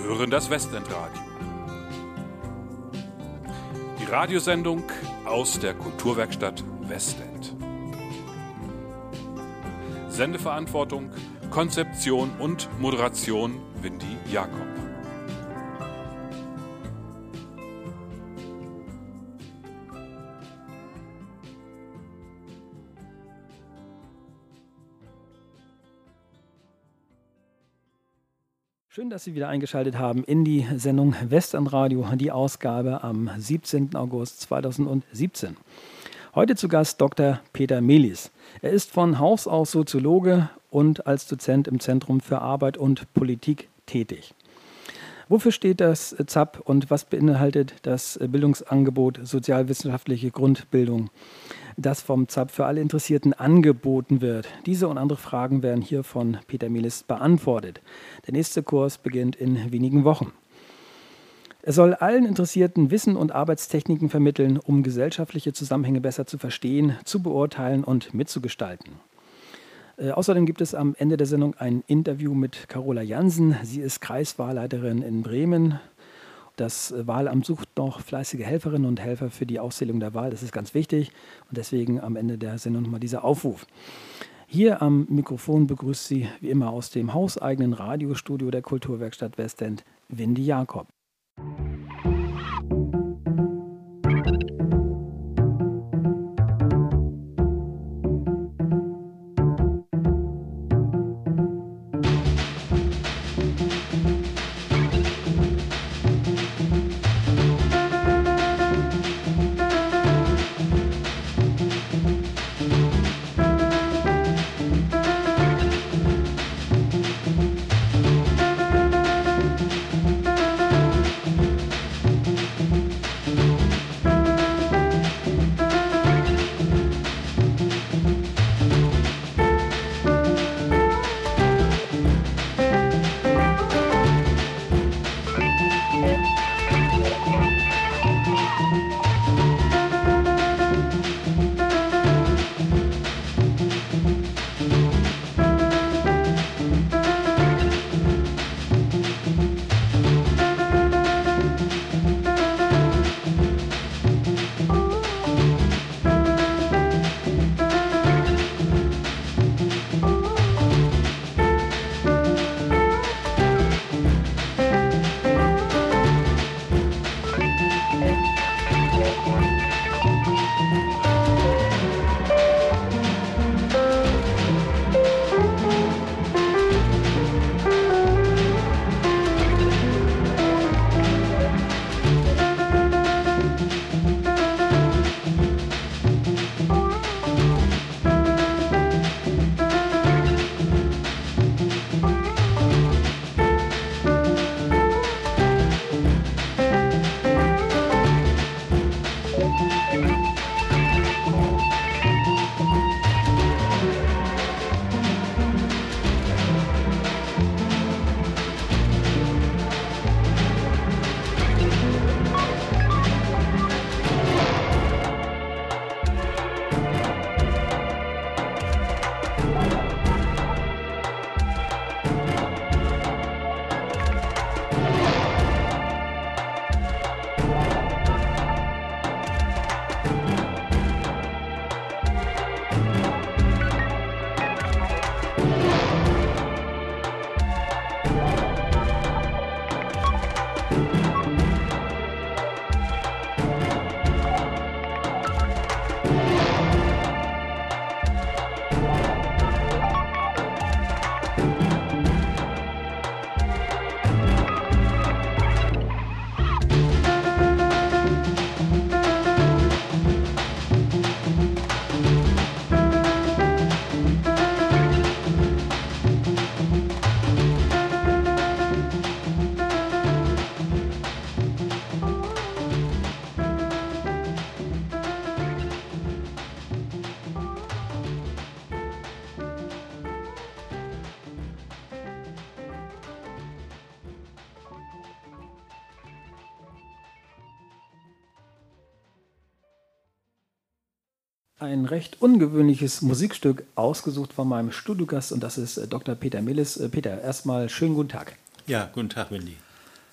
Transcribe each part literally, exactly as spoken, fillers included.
hören das Westend-Radio. Die Radiosendung aus der Kulturwerkstatt Westend. Sendeverantwortung, Konzeption und Moderation Windy Jakob. Schön, dass Sie wieder eingeschaltet haben in die Sendung Westend-Radio, die Ausgabe am siebzehnten August zweitausendsiebzehn. Heute zu Gast Doktor Peter Melis. Er ist von Haus aus Soziologe und als Dozent im Zentrum für Arbeit und Politik tätig. Wofür steht das Z A P und was beinhaltet das Bildungsangebot Sozialwissenschaftliche Grundbildung, das vom Z A P für alle Interessierten angeboten wird? Diese und andere Fragen werden hier von Peter Melis beantwortet. Der nächste Kurs beginnt in wenigen Wochen. Er soll allen Interessierten Wissen und Arbeitstechniken vermitteln, um gesellschaftliche Zusammenhänge besser zu verstehen, zu beurteilen und mitzugestalten. Äh, außerdem gibt es am Ende der Sendung ein Interview mit Carola Jansen. Sie ist Kreiswahlleiterin in Bremen. Das Wahlamt sucht noch fleißige Helferinnen und Helfer für die Auszählung der Wahl. Das ist ganz wichtig und deswegen am Ende der Sendung nochmal dieser Aufruf. Hier am Mikrofon begrüßt Sie wie immer aus dem hauseigenen Radiostudio der Kulturwerkstatt Westend Windy Jakob. Ein recht ungewöhnliches Musikstück ausgesucht von meinem Studiogast und das ist Doktor Peter Melis. Peter, erstmal schönen guten Tag. Ja, guten Tag, Windy.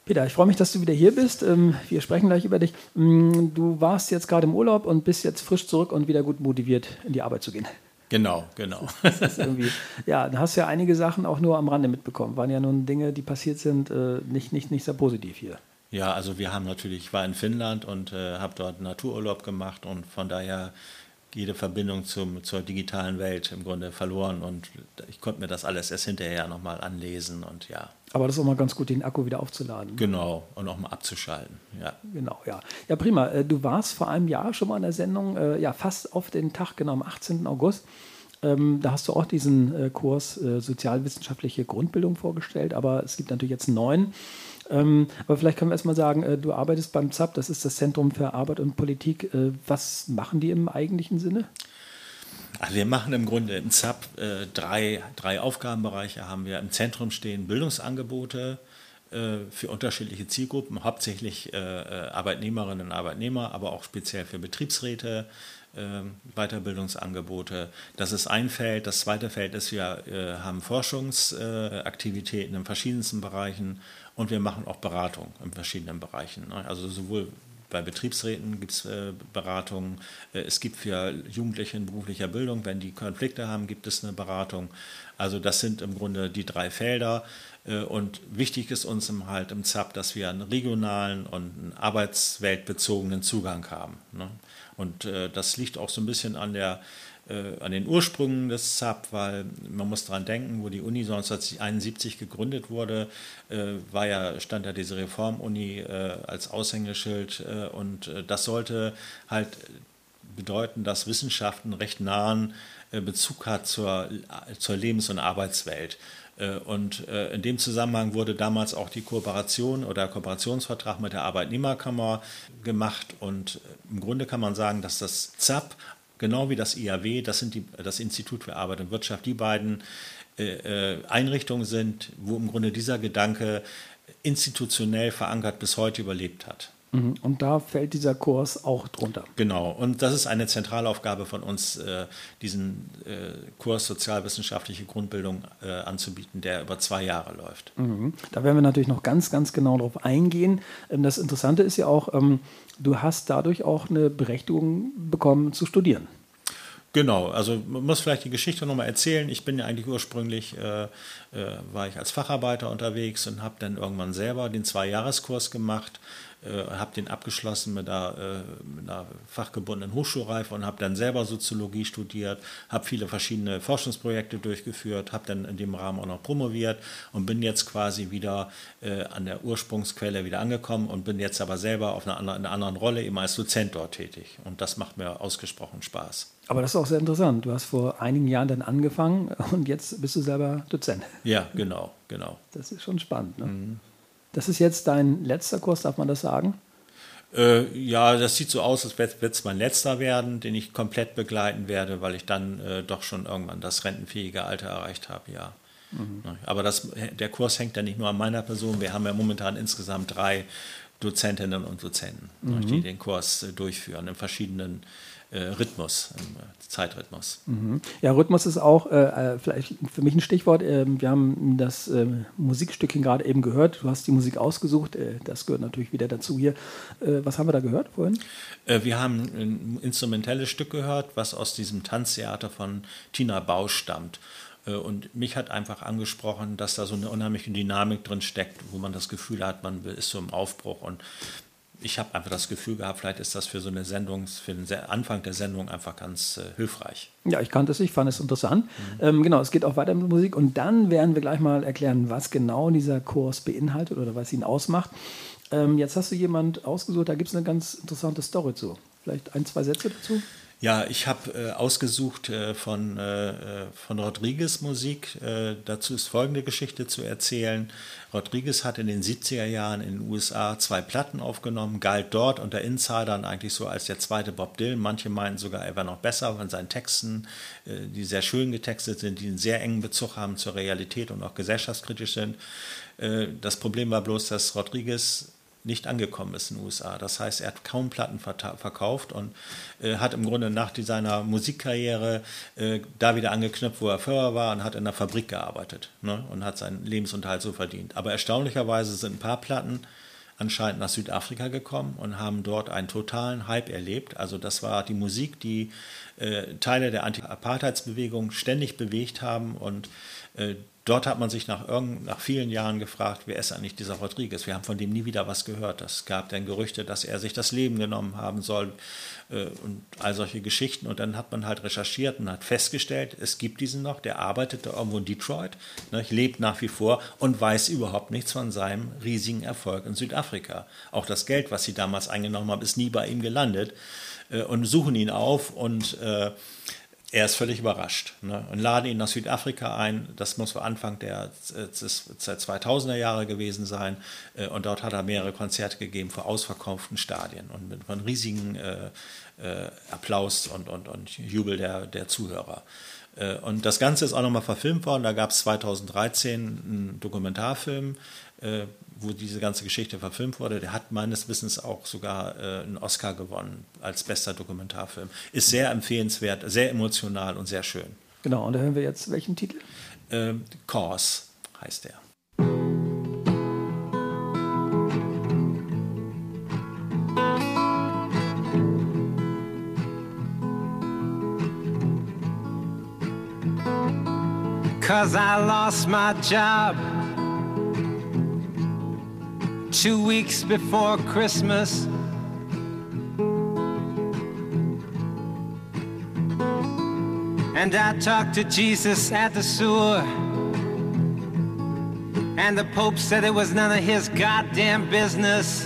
Peter, ich freue mich, dass du wieder hier bist. Wir sprechen gleich über dich. Du warst jetzt gerade im Urlaub und bist jetzt frisch zurück und wieder gut motiviert, in die Arbeit zu gehen. Genau, genau. Das ist irgendwie, ja, da hast du ja einige Sachen auch nur am Rande mitbekommen. Waren ja nun Dinge, die passiert sind, nicht, nicht, nicht sehr positiv hier. Ja, also wir haben natürlich, ich war in Finnland und äh, habe dort Natururlaub gemacht und von daher jede Verbindung zum, zur digitalen Welt im Grunde verloren und ich konnte mir das alles erst hinterher nochmal anlesen und ja. Aber das ist auch mal ganz gut, den Akku wieder aufzuladen. Genau, und auch mal abzuschalten, ja. Genau, ja. Ja, prima. Du warst vor einem Jahr schon mal in der Sendung, ja, fast auf den Tag, genau am achtzehnten August. Ähm, da hast du auch diesen äh, Kurs äh, Sozialwissenschaftliche Grundbildung vorgestellt, aber es gibt natürlich jetzt einen neuen. Ähm, aber vielleicht können wir erst mal sagen, äh, du arbeitest beim Z A P, das ist das Zentrum für Arbeit und Politik. Äh, was machen die im eigentlichen Sinne? Also wir machen im Grunde im Z A P äh, drei, drei Aufgabenbereiche, haben wir im Zentrum stehen Bildungsangebote äh, für unterschiedliche Zielgruppen, hauptsächlich äh, Arbeitnehmerinnen und Arbeitnehmer, aber auch speziell für Betriebsräte, äh, Weiterbildungsangebote. Das ist ein Feld. Das zweite Feld ist, wir äh, haben Forschungsaktivitäten äh, in verschiedensten Bereichen und wir machen auch Beratung in verschiedenen Bereichen. Ne? Also sowohl bei Betriebsräten gibt es äh, Beratungen, äh, es gibt für Jugendliche in beruflicher Bildung, wenn die Konflikte haben, gibt es eine Beratung. Also das sind im Grunde die drei Felder äh, und wichtig ist uns im, halt im Z A P, dass wir einen regionalen und einen arbeitsweltbezogenen Zugang haben. Ne? Und äh, das liegt auch so ein bisschen an der an den Ursprüngen des Z A P, weil man muss daran denken, wo die Uni neunzehnhunderteinundsiebzig gegründet wurde, äh, war ja, stand ja diese Reformuni äh, als Aushängeschild äh, und äh, das sollte halt bedeuten, dass Wissenschaft einen recht nahen äh, Bezug hat zur, zur Lebens- und Arbeitswelt. Äh, und äh, in dem Zusammenhang wurde damals auch die Kooperation oder Kooperationsvertrag mit der Arbeitnehmerkammer gemacht und im Grunde kann man sagen, dass das Z A P genau wie das I A W, das sind die, das Institut für Arbeit und Wirtschaft, die beiden äh, Einrichtungen sind, wo im Grunde dieser Gedanke institutionell verankert bis heute überlebt hat. Und da fällt dieser Kurs auch drunter. Genau, und das ist eine Zentralaufgabe von uns, äh, diesen äh, Kurs Sozialwissenschaftliche Grundbildung äh, anzubieten, der über zwei Jahre läuft. Mhm. Da werden wir natürlich noch ganz, ganz genau drauf eingehen. Das Interessante ist ja auch, ähm, du hast dadurch auch eine Berechtigung bekommen zu studieren. Genau, also man muss vielleicht die Geschichte nochmal erzählen. Ich bin ja eigentlich ursprünglich, äh, äh, war ich als Facharbeiter unterwegs und habe dann irgendwann selber den Zwei-Jahres-Kurs gemacht, äh, habe den abgeschlossen mit einer, äh, mit einer fachgebundenen Hochschulreife und habe dann selber Soziologie studiert, habe viele verschiedene Forschungsprojekte durchgeführt, habe dann in dem Rahmen auch noch promoviert und bin jetzt quasi wieder äh, an der Ursprungsquelle wieder angekommen und bin jetzt aber selber auf einer anderen, einer anderen Rolle eben als Dozent dort tätig und das macht mir ausgesprochen Spaß. Aber das ist auch sehr interessant. Du hast vor einigen Jahren dann angefangen und jetzt bist du selber Dozent. Ja, genau, genau. Das ist schon spannend. Ne? Mhm. Das ist jetzt dein letzter Kurs, darf man das sagen? Äh, ja, das sieht so aus, als wird es mein letzter werden, den ich komplett begleiten werde, weil ich dann äh, doch schon irgendwann das rentenfähige Alter erreicht habe, ja. Mhm. Aber das, der Kurs hängt ja nicht nur an meiner Person. Wir haben ja momentan insgesamt drei Dozentinnen und Dozenten, mhm. die den Kurs äh, durchführen in verschiedenen Rhythmus, Zeitrhythmus. Mhm. Ja, Rhythmus ist auch äh, vielleicht für mich ein Stichwort. Äh, wir haben das äh, Musikstückchen gerade eben gehört. Du hast die Musik ausgesucht. Äh, das gehört natürlich wieder dazu hier. Äh, was haben wir da gehört vorhin? Äh, wir haben ein instrumentelles Stück gehört, was aus diesem Tanztheater von Tina Bausch stammt. Äh, und mich hat einfach angesprochen, dass da so eine unheimliche Dynamik drin steckt, wo man das Gefühl hat, man ist so im Aufbruch und ich habe einfach das Gefühl gehabt, vielleicht ist das für so eine Sendung, für den Anfang der Sendung einfach ganz äh, hilfreich. Ja, ich kannte es, ich fand es interessant. Mhm. Ähm, genau, es geht auch weiter mit Musik und dann werden wir gleich mal erklären, was genau dieser Kurs beinhaltet oder was ihn ausmacht. Ähm, jetzt hast du jemand ausgesucht, da gibt es eine ganz interessante Story zu. Vielleicht ein, zwei Sätze dazu? Ja, ich habe äh, ausgesucht äh, von, äh, von Rodriguez Musik. Äh, dazu ist folgende Geschichte zu erzählen. Rodriguez hat in den siebziger Jahren in den U S A zwei Platten aufgenommen, galt dort unter Insidern eigentlich so als der zweite Bob Dylan. Manche meinten sogar, er wäre noch besser von seinen Texten, äh, die sehr schön getextet sind, die einen sehr engen Bezug haben zur Realität und auch gesellschaftskritisch sind. Äh, das Problem war bloß, dass Rodriguez nicht angekommen ist in den U S A. Das heißt, er hat kaum Platten verkauft und äh, hat im Grunde nach seiner Musikkarriere äh, da wieder angeknüpft, wo er vorher war, und hat in der Fabrik gearbeitet, ne, und hat seinen Lebensunterhalt so verdient. Aber erstaunlicherweise sind ein paar Platten anscheinend nach Südafrika gekommen und haben dort einen totalen Hype erlebt. Also das war die Musik, die äh, Teile der Anti-Apartheidsbewegung ständig bewegt haben, und äh, dort hat man sich nach, irgend, nach vielen Jahren gefragt, wer ist eigentlich dieser Rodriguez? Wir haben von dem nie wieder was gehört. Es gab dann Gerüchte, dass er sich das Leben genommen haben soll äh, und all solche Geschichten. Und dann hat man halt recherchiert und hat festgestellt, es gibt diesen noch, der arbeitet da irgendwo in Detroit, ne, lebt nach wie vor und weiß überhaupt nichts von seinem riesigen Erfolg in Südafrika. Auch das Geld, was sie damals eingenommen haben, ist nie bei ihm gelandet, äh, und suchen ihn auf, und äh, er ist völlig überrascht, ne, und laden ihn nach Südafrika ein. Das muss vor Anfang der zweitausender Jahre gewesen sein. Und dort hat er mehrere Konzerte gegeben vor ausverkauften Stadien und mit einem riesigen äh, äh, Applaus und, und, und Jubel der, der Zuhörer. Äh, und das Ganze ist auch nochmal verfilmt worden. Da gab es zweitausenddreizehn einen Dokumentarfilm, äh, wo diese ganze Geschichte verfilmt wurde. Der hat meines Wissens auch sogar äh, einen Oscar gewonnen als bester Dokumentarfilm. Ist sehr empfehlenswert, sehr emotional und sehr schön. Genau, und da hören wir jetzt welchen Titel? Äh, Cause heißt der. Cause I lost my job two weeks before Christmas. And I talked to Jesus at the sewer, and the Pope said it was none of his goddamn business.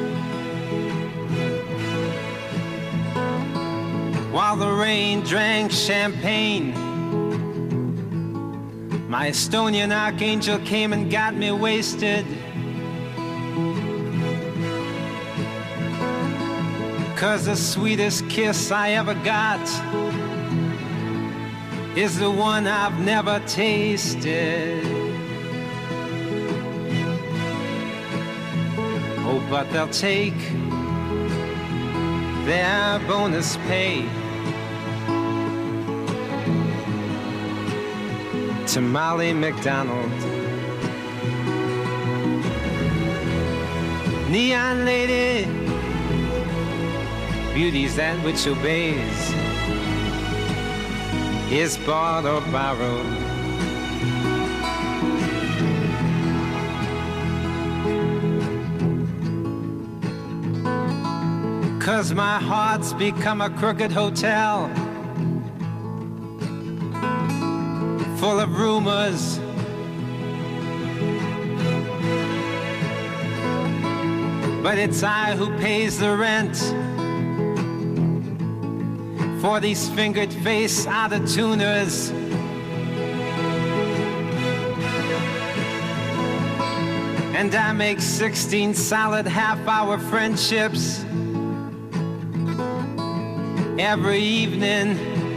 While the rain drank champagne, my Estonian archangel came and got me wasted. 'Cause the sweetest kiss I ever got is the one I've never tasted. Oh, but they'll take their bonus pay to Molly McDonald. Neon lady, beauty's that which obeys, is bought or borrowed. Cause my heart's become a crooked hotel, full of rumors, but it's I who pays the rent for these fingered face out-of-tuners. And I make sixteen solid half-hour friendships every evening.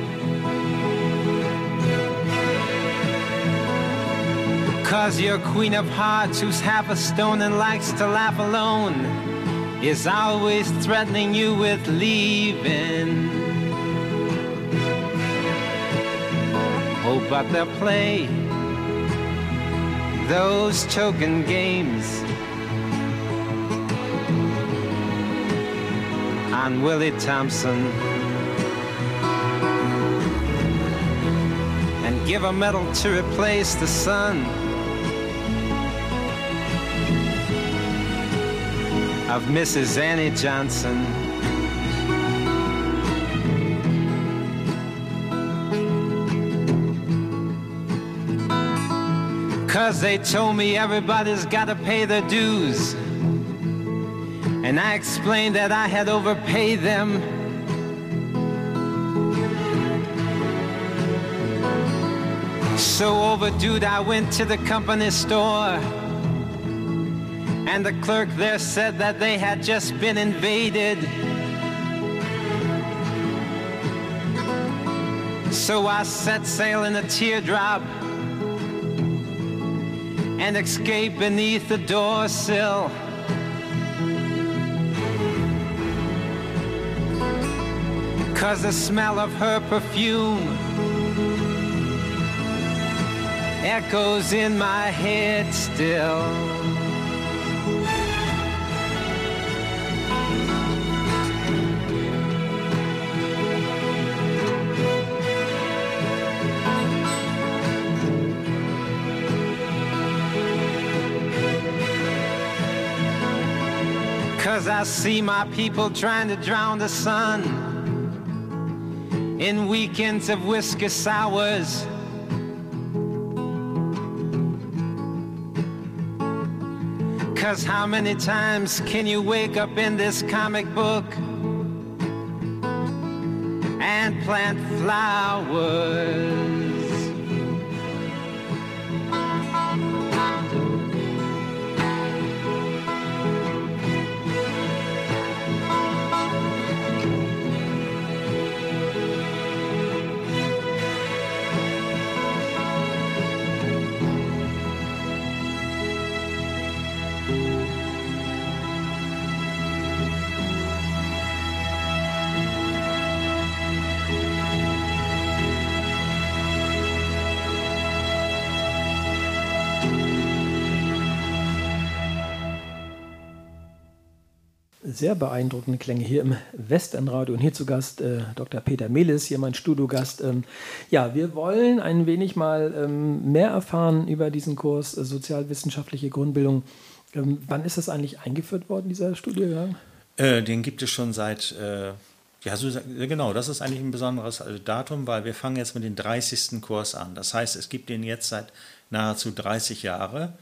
Cause your queen of hearts, who's half a stone and likes to laugh alone, is always threatening you with leaving. Oh, but they'll play those token games on Willie Thompson and give a medal to replace the son of Missus Annie Johnson. Cause they told me everybody's gotta pay their dues, and I explained that I had overpaid them. So overdue, I went to the company store, and the clerk there said that they had just been invaded. So I set sail in a teardrop and escaped beneath the door sill. 'cause the smell of her perfume echoes in my head still. Cause I see my people trying to drown the sun in weekends of whiskey sours. Cause how many times can you wake up in this comic book and plant flowers? Sehr beeindruckende Klänge hier im Westenradio und hier zu Gast äh, Doktor Peter Melis, hier mein Studiogast. Ähm, ja, wir wollen ein wenig mal ähm, mehr erfahren über diesen Kurs äh, Sozialwissenschaftliche Grundbildung. Ähm, wann ist das eigentlich eingeführt worden, dieser Studiengang? Äh, den gibt es schon seit, äh, ja so, genau, das ist eigentlich ein besonderes Datum, weil wir fangen jetzt mit dem dreißigsten Kurs an. Das heißt, es gibt den jetzt seit nahezu dreißig Jahren.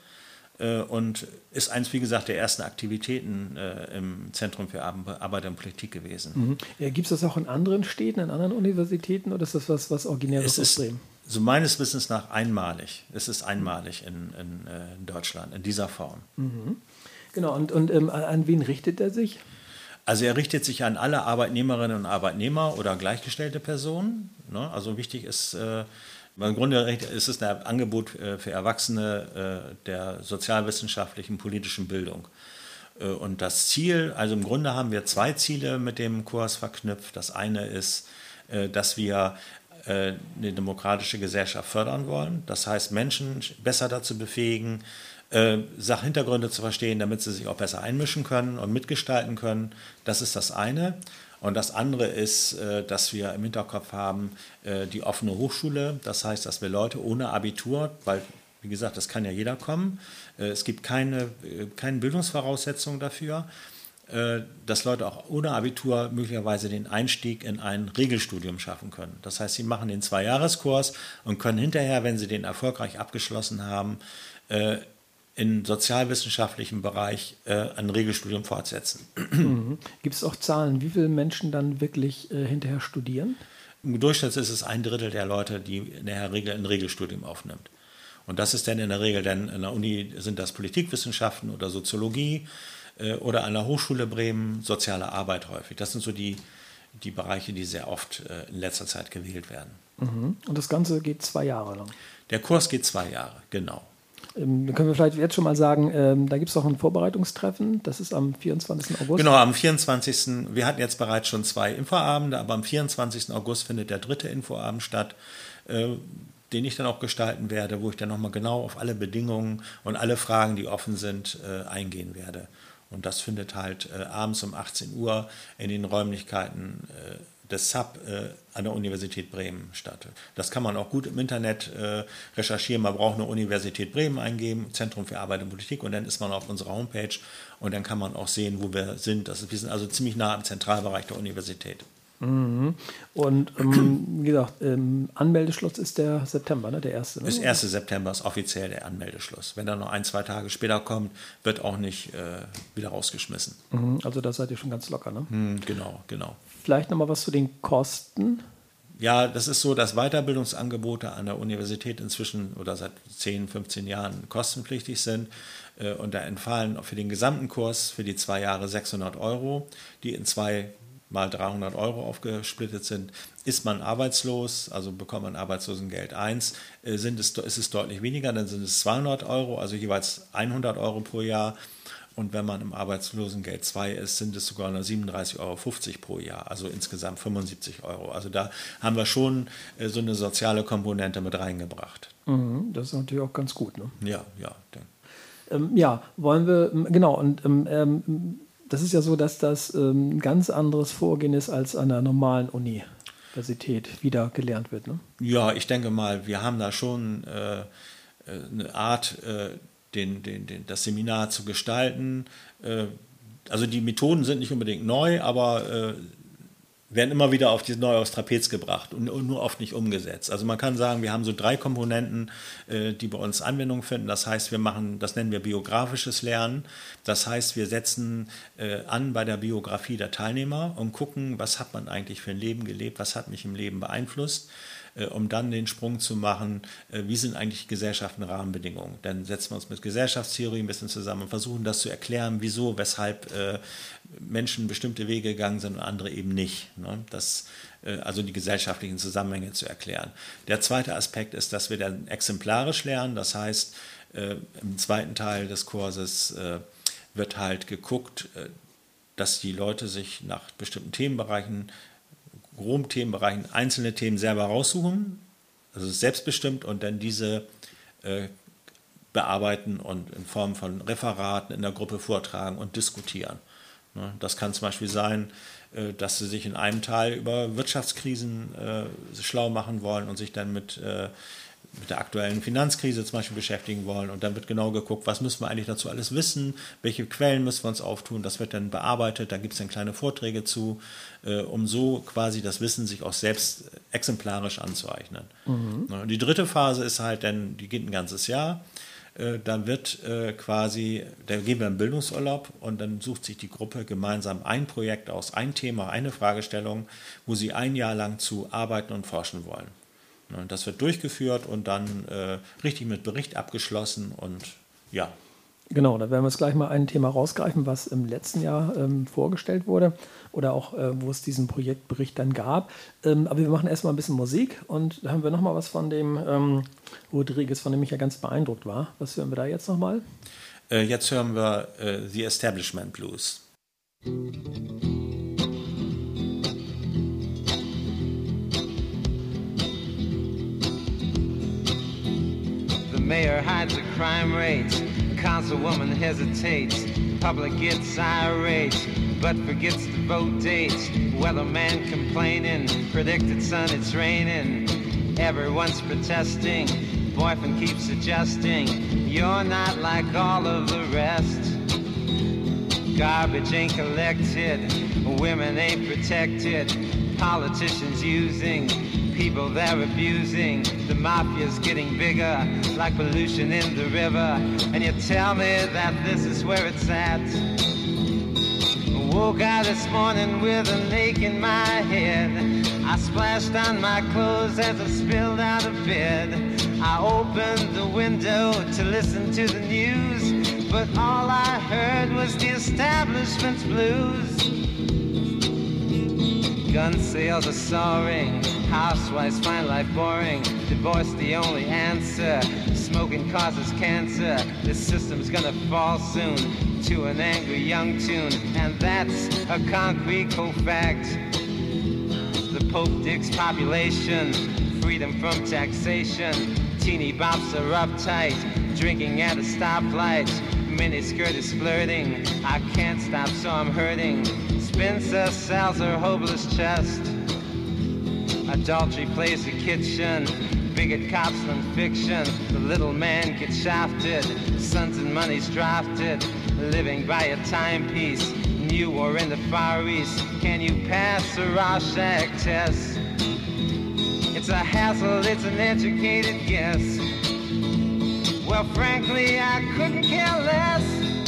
Und ist eins, wie gesagt, der ersten Aktivitäten äh, im Zentrum für Arbeit und Politik gewesen. Mhm. Ja, gibt es das auch in anderen Städten, in anderen Universitäten oder ist das was, was Originäres aus Bremen? So meines Wissens nach einmalig. Es ist einmalig in, in, äh, in Deutschland, in dieser Form. Mhm. Genau, und, und ähm, an wen richtet er sich? Also er richtet sich an alle Arbeitnehmerinnen und Arbeitnehmer oder gleichgestellte Personen. Ne? Also wichtig ist... Äh, Im Grunde ist es ein Angebot für Erwachsene der sozialwissenschaftlichen, politischen Bildung. Und das Ziel, also im Grunde haben wir zwei Ziele mit dem Kurs verknüpft. Das eine ist, dass wir eine demokratische Gesellschaft fördern wollen. Das heißt, Menschen besser dazu befähigen, Sachhintergründe zu verstehen, damit sie sich auch besser einmischen können und mitgestalten können. Das ist das eine. Und das andere ist, dass wir im Hinterkopf haben, die offene Hochschule. Das heißt, dass wir Leute ohne Abitur, weil, wie gesagt, das kann ja jeder kommen, es gibt keine, keine Bildungsvoraussetzungen dafür, dass Leute auch ohne Abitur möglicherweise den Einstieg in ein Regelstudium schaffen können. Das heißt, sie machen den Zwei-Jahres-Kurs und können hinterher, wenn sie den erfolgreich abgeschlossen haben, im sozialwissenschaftlichen Bereich äh, ein Regelstudium fortsetzen. Mhm. Gibt es auch Zahlen, wie viele Menschen dann wirklich äh, hinterher studieren? Im Durchschnitt ist es ein Drittel der Leute, die in der Regel ein Regelstudium aufnimmt. Und das ist dann in der Regel, dann in der Uni sind das Politikwissenschaften oder Soziologie äh, oder an der Hochschule Bremen soziale Arbeit häufig. Das sind so die, die Bereiche, die sehr oft äh, in letzter Zeit gewählt werden. Mhm. Und das Ganze geht zwei Jahre lang? Der Kurs geht zwei Jahre, genau. Ähm, dann können wir vielleicht jetzt schon mal sagen, ähm, da gibt es auch ein Vorbereitungstreffen, das ist am vierundzwanzigsten August. Genau, am vierundzwanzigsten Wir hatten jetzt bereits schon zwei Infoabende, aber am vierundzwanzigsten August findet der dritte Infoabend statt, äh, den ich dann auch gestalten werde, wo ich dann nochmal genau auf alle Bedingungen und alle Fragen, die offen sind, äh, eingehen werde. Und das findet halt äh, abends um achtzehn Uhr in den Räumlichkeiten äh, des S A P äh, an der Universität Bremen statt. Das kann man auch gut im Internet äh, recherchieren. Man braucht nur Universität Bremen eingeben, Zentrum für Arbeit und Politik, und dann ist man auf unserer Homepage und dann kann man auch sehen, wo wir sind. Das ist, wir sind also ziemlich nah im Zentralbereich der Universität. Mhm. Und ähm, wie gesagt, ähm, Anmeldeschluss ist der September, ne? Der erste. Ne? Bis ersten September ist offiziell der Anmeldeschluss. Wenn er noch ein, zwei Tage später kommt, wird auch nicht äh, wieder rausgeschmissen. Mhm. Also da seid ihr schon ganz locker, ne? Hm, genau, genau. Vielleicht nochmal was zu den Kosten. Ja, das ist so, dass Weiterbildungsangebote an der Universität inzwischen oder seit zehn, fünfzehn Jahren kostenpflichtig sind. Und da entfallen für den gesamten Kurs für die zwei Jahre sechshundert Euro, die in zwei mal dreihundert Euro aufgesplittet sind. Ist man arbeitslos, also bekommt man Arbeitslosengeld eins, sind es, ist es deutlich weniger, dann sind es zweihundert Euro, also jeweils hundert Euro pro Jahr. Und wenn man im Arbeitslosengeld zwei ist, sind es sogar nur siebenunddreißig Euro fünfzig pro Jahr, also insgesamt fünfundsiebzig Euro. Also da haben wir schon äh, so eine soziale Komponente mit reingebracht. Mhm, das ist natürlich auch ganz gut, ne? Ja, ja. Ähm, ja, wollen wir, genau, und ähm, das ist ja so, dass das ähm, ein ganz anderes Vorgehen ist als an der normalen Universität wieder gelernt wird, ne? Ja, ich denke mal, wir haben da schon äh, eine Art, äh, den, den, den, das Seminar zu gestalten. Äh, also die Methoden sind nicht unbedingt neu, aber äh, werden immer wieder auf die neu aufs Trapez gebracht und, und nur oft nicht umgesetzt. Also man kann sagen, wir haben so drei Komponenten, äh, die bei uns Anwendung finden. Das heißt, wir machen, das nennen wir biografisches Lernen. Das heißt, wir setzen äh, an bei der Biografie der Teilnehmer und gucken, was hat man eigentlich für ein Leben gelebt, was hat mich im Leben beeinflusst, äh, um dann den Sprung zu machen, äh, wie sind eigentlich Gesellschaften Rahmenbedingungen. Dann setzen wir uns mit Gesellschaftstheorie ein bisschen zusammen und versuchen das zu erklären, wieso, weshalb äh, Menschen bestimmte Wege gegangen sind und andere eben nicht. Ne? Das, äh, also die gesellschaftlichen Zusammenhänge zu erklären. Der zweite Aspekt ist, dass wir dann exemplarisch lernen. Das heißt, äh, im zweiten Teil des Kurses äh, wird halt geguckt, äh, dass die Leute sich nach bestimmten Themenbereichen, groben Themenbereichen, einzelne Themen selber raussuchen, also selbstbestimmt, und dann diese äh, bearbeiten und in Form von Referaten in der Gruppe vortragen und diskutieren. Das kann zum Beispiel sein, dass sie sich in einem Teil über Wirtschaftskrisen äh, schlau machen wollen und sich dann mit, äh, mit der aktuellen Finanzkrise zum Beispiel beschäftigen wollen. Und dann wird genau geguckt, was müssen wir eigentlich dazu alles wissen, welche Quellen müssen wir uns auftun. Das wird dann bearbeitet, da gibt es dann kleine Vorträge zu, äh, um so quasi das Wissen sich auch selbst exemplarisch anzueignen. Mhm. Und die dritte Phase ist halt dann, die geht ein ganzes Jahr. Dann wird äh, quasi, da gehen wir in Bildungsurlaub und dann sucht sich die Gruppe gemeinsam ein Projekt aus, ein Thema, eine Fragestellung, wo sie ein Jahr lang zu arbeiten und forschen wollen. Und das wird durchgeführt und dann äh, richtig mit Bericht abgeschlossen und ja. Genau, da werden wir jetzt gleich mal ein Thema rausgreifen, was im letzten Jahr ähm, vorgestellt wurde oder auch, äh, wo es diesen Projektbericht dann gab. Ähm, aber wir machen erstmal ein bisschen Musik und da haben wir nochmal was von dem ähm, Rodriguez, von dem ich ja ganz beeindruckt war. Was hören wir da jetzt nochmal? Äh, jetzt hören wir äh, The Establishment Blues. The mayor hides the crime rate. Councilwoman hesitates, public gets irate, but forgets the vote date. Weatherman complaining, predicted sun it's raining. Everyone's protesting, boyfriend keeps suggesting, you're not like all of the rest. Garbage ain't collected, women ain't protected, politicians using people they're abusing. The mafia's getting bigger, like pollution in the river. And you tell me that this is where it's at. I woke out this morning with an ache in my head. I splashed on my clothes as I spilled out of bed. I opened the window to listen to the news, but all I heard was the establishment's blues. Gun sales are soaring, housewives find life boring, divorce the only answer, smoking causes cancer, this system's gonna fall soon to an angry young tune, and that's a concrete cold fact. The Pope digs population, freedom from taxation, teeny bops are uptight, drinking at a stoplight, miniskirt is flirting, I can't stop so I'm hurting. Spencer sells her hopeless chest. Adultery plays the kitchen. Bigot cops on fiction. The little man gets shafted. Sons and money's drafted. Living by a timepiece. New war in the Far East. Can you pass a Rorschach test? It's a hassle, it's an educated guess. Well, frankly, I couldn't care less.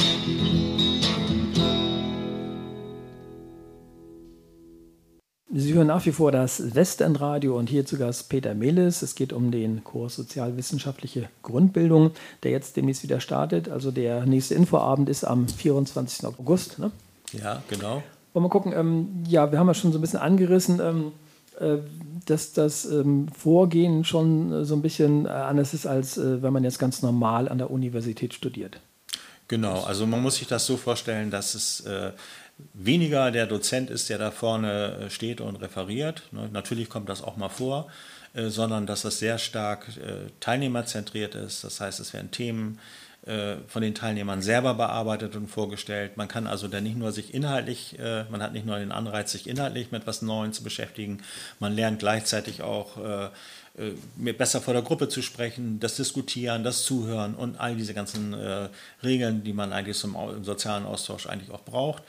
Sie hören nach wie vor das Westendradio und hier zu Gast Peter Mehlis. Es geht um den Kurs Sozialwissenschaftliche Grundbildung, der jetzt demnächst wieder startet. Also der nächste Infoabend ist am vierundzwanzigsten August. Ne? Ja, genau. Wollen wir gucken, ähm, ja, wir haben ja schon so ein bisschen angerissen, ähm, äh, dass das ähm, Vorgehen schon äh, so ein bisschen äh, anders ist, als äh, wenn man jetzt ganz normal an der Universität studiert. Genau, also man muss sich das so vorstellen, dass es äh, weniger der Dozent ist, der da vorne steht und referiert. Ne? Natürlich kommt das auch mal vor, äh, sondern dass das sehr stark äh, teilnehmerzentriert ist. Das heißt, es werden Themen äh, von den Teilnehmern selber bearbeitet und vorgestellt. Man kann also dann nicht nur sich inhaltlich, äh, man hat nicht nur den Anreiz, sich inhaltlich mit etwas Neuem zu beschäftigen, man lernt gleichzeitig auch äh, besser vor der Gruppe zu sprechen, das Diskutieren, das Zuhören und all diese ganzen äh, Regeln, die man eigentlich zum im sozialen Austausch eigentlich auch braucht.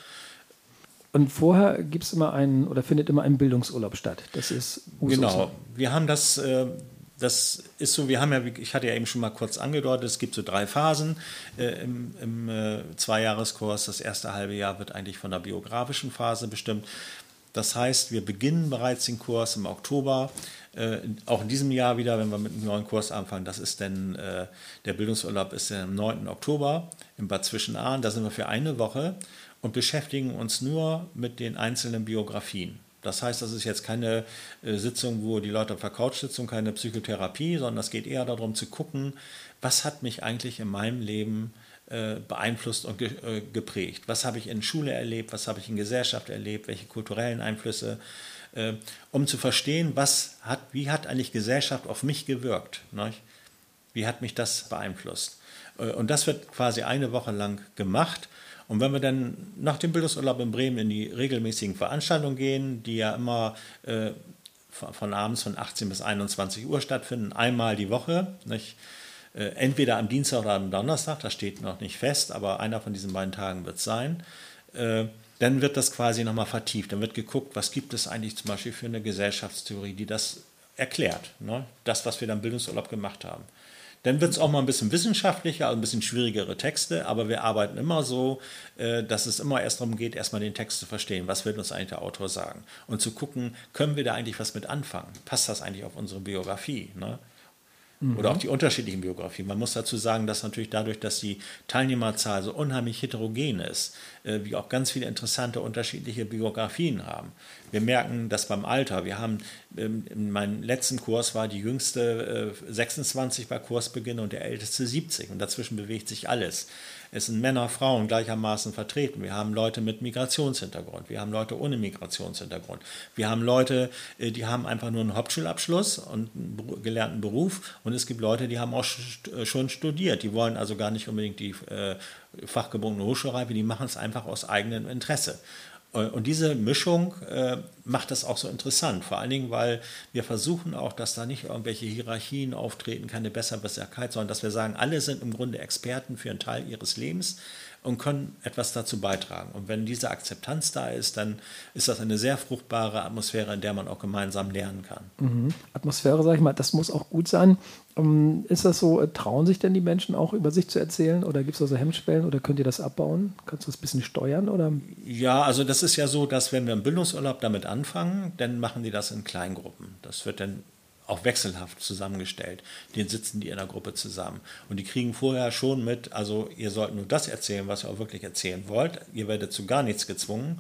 Und vorher gibt es immer einen oder findet immer ein Bildungsurlaub statt. Das ist Usus. Genau. Wir haben das, äh, das ist so, wir haben ja, ich hatte ja eben schon mal kurz angedeutet, es gibt so drei Phasen äh, im, im äh, Zweijahreskurs. Das erste halbe Jahr wird eigentlich von der biografischen Phase bestimmt. Das heißt, wir beginnen bereits den Kurs im Oktober. Äh, auch in diesem Jahr wieder, wenn wir mit einem neuen Kurs anfangen, das ist dann, äh, der Bildungsurlaub ist dann am neunten Oktober in Bad Zwischenahn. Da sind wir für eine Woche und beschäftigen uns nur mit den einzelnen Biografien. Das heißt, das ist jetzt keine äh, Sitzung, wo die Leute auf der Couch sitzen, keine Psychotherapie, sondern es geht eher darum zu gucken, was hat mich eigentlich in meinem Leben äh, beeinflusst und ge äh, geprägt. Was habe ich in Schule erlebt, was habe ich in Gesellschaft erlebt, welche kulturellen Einflüsse, äh, um zu verstehen, was hat, wie hat eigentlich Gesellschaft auf mich gewirkt, ne? Wie hat mich das beeinflusst. Äh, und das wird quasi eine Woche lang gemacht. Und wenn wir dann nach dem Bildungsurlaub in Bremen in die regelmäßigen Veranstaltungen gehen, die ja immer äh, von, von abends von achtzehn bis einundzwanzig Uhr stattfinden, einmal die Woche, nicht? Äh, entweder am Dienstag oder am Donnerstag, das steht noch nicht fest, aber einer von diesen beiden Tagen wird es sein, äh, dann wird das quasi nochmal vertieft. Dann wird geguckt, was gibt es eigentlich zum Beispiel für eine Gesellschaftstheorie, die das erklärt, ne? Das, was wir dann im Bildungsurlaub gemacht haben. Dann wird es auch mal ein bisschen wissenschaftlicher, also ein bisschen schwierigere Texte, aber wir arbeiten immer so, dass es immer erst darum geht, erstmal den Text zu verstehen. Was will uns eigentlich der Autor sagen? Und zu gucken, können wir da eigentlich was mit anfangen? Passt das eigentlich auf unsere Biografie? Ne? Oder auch die unterschiedlichen Biografien. Man muss dazu sagen, dass natürlich dadurch, dass die Teilnehmerzahl so unheimlich heterogen ist, äh, wir auch ganz viele interessante unterschiedliche Biografien haben. Wir merken das beim Alter. Wir haben, ähm, in meinem letzten Kurs war die jüngste äh, sechsundzwanzig bei Kursbeginn und der älteste siebzig. Und dazwischen bewegt sich alles. Es sind Männer, Frauen gleichermaßen vertreten. Wir haben Leute mit Migrationshintergrund. Wir haben Leute ohne Migrationshintergrund. Wir haben Leute, die haben einfach nur einen Hauptschulabschluss und einen gelernten Beruf. Und es gibt Leute, die haben auch schon studiert. Die wollen also gar nicht unbedingt die äh, fachgebundene Hochschulreife. Die machen es einfach aus eigenem Interesse. Und diese Mischung äh, macht das auch so interessant, vor allen Dingen, weil wir versuchen auch, dass da nicht irgendwelche Hierarchien auftreten, keine Besserwisserkeit, sondern dass wir sagen, alle sind im Grunde Experten für einen Teil ihres Lebens und können etwas dazu beitragen. Und wenn diese Akzeptanz da ist, dann ist das eine sehr fruchtbare Atmosphäre, in der man auch gemeinsam lernen kann. Mhm. Atmosphäre, sage ich mal, das muss auch gut sein. Ähm, ist das so, trauen sich denn die Menschen auch über sich zu erzählen oder gibt es da so Hemmschwellen oder könnt ihr das abbauen? Kannst du das ein bisschen steuern? Oder? Ja, also das ist ja so, dass wenn wir im Bildungsurlaub damit anfangen, dann machen die das in Kleingruppen. Das wird dann auch wechselhaft zusammengestellt. Den sitzen die in der Gruppe zusammen. Und die kriegen vorher schon mit, also ihr sollt nur das erzählen, was ihr auch wirklich erzählen wollt. Ihr werdet zu gar nichts gezwungen.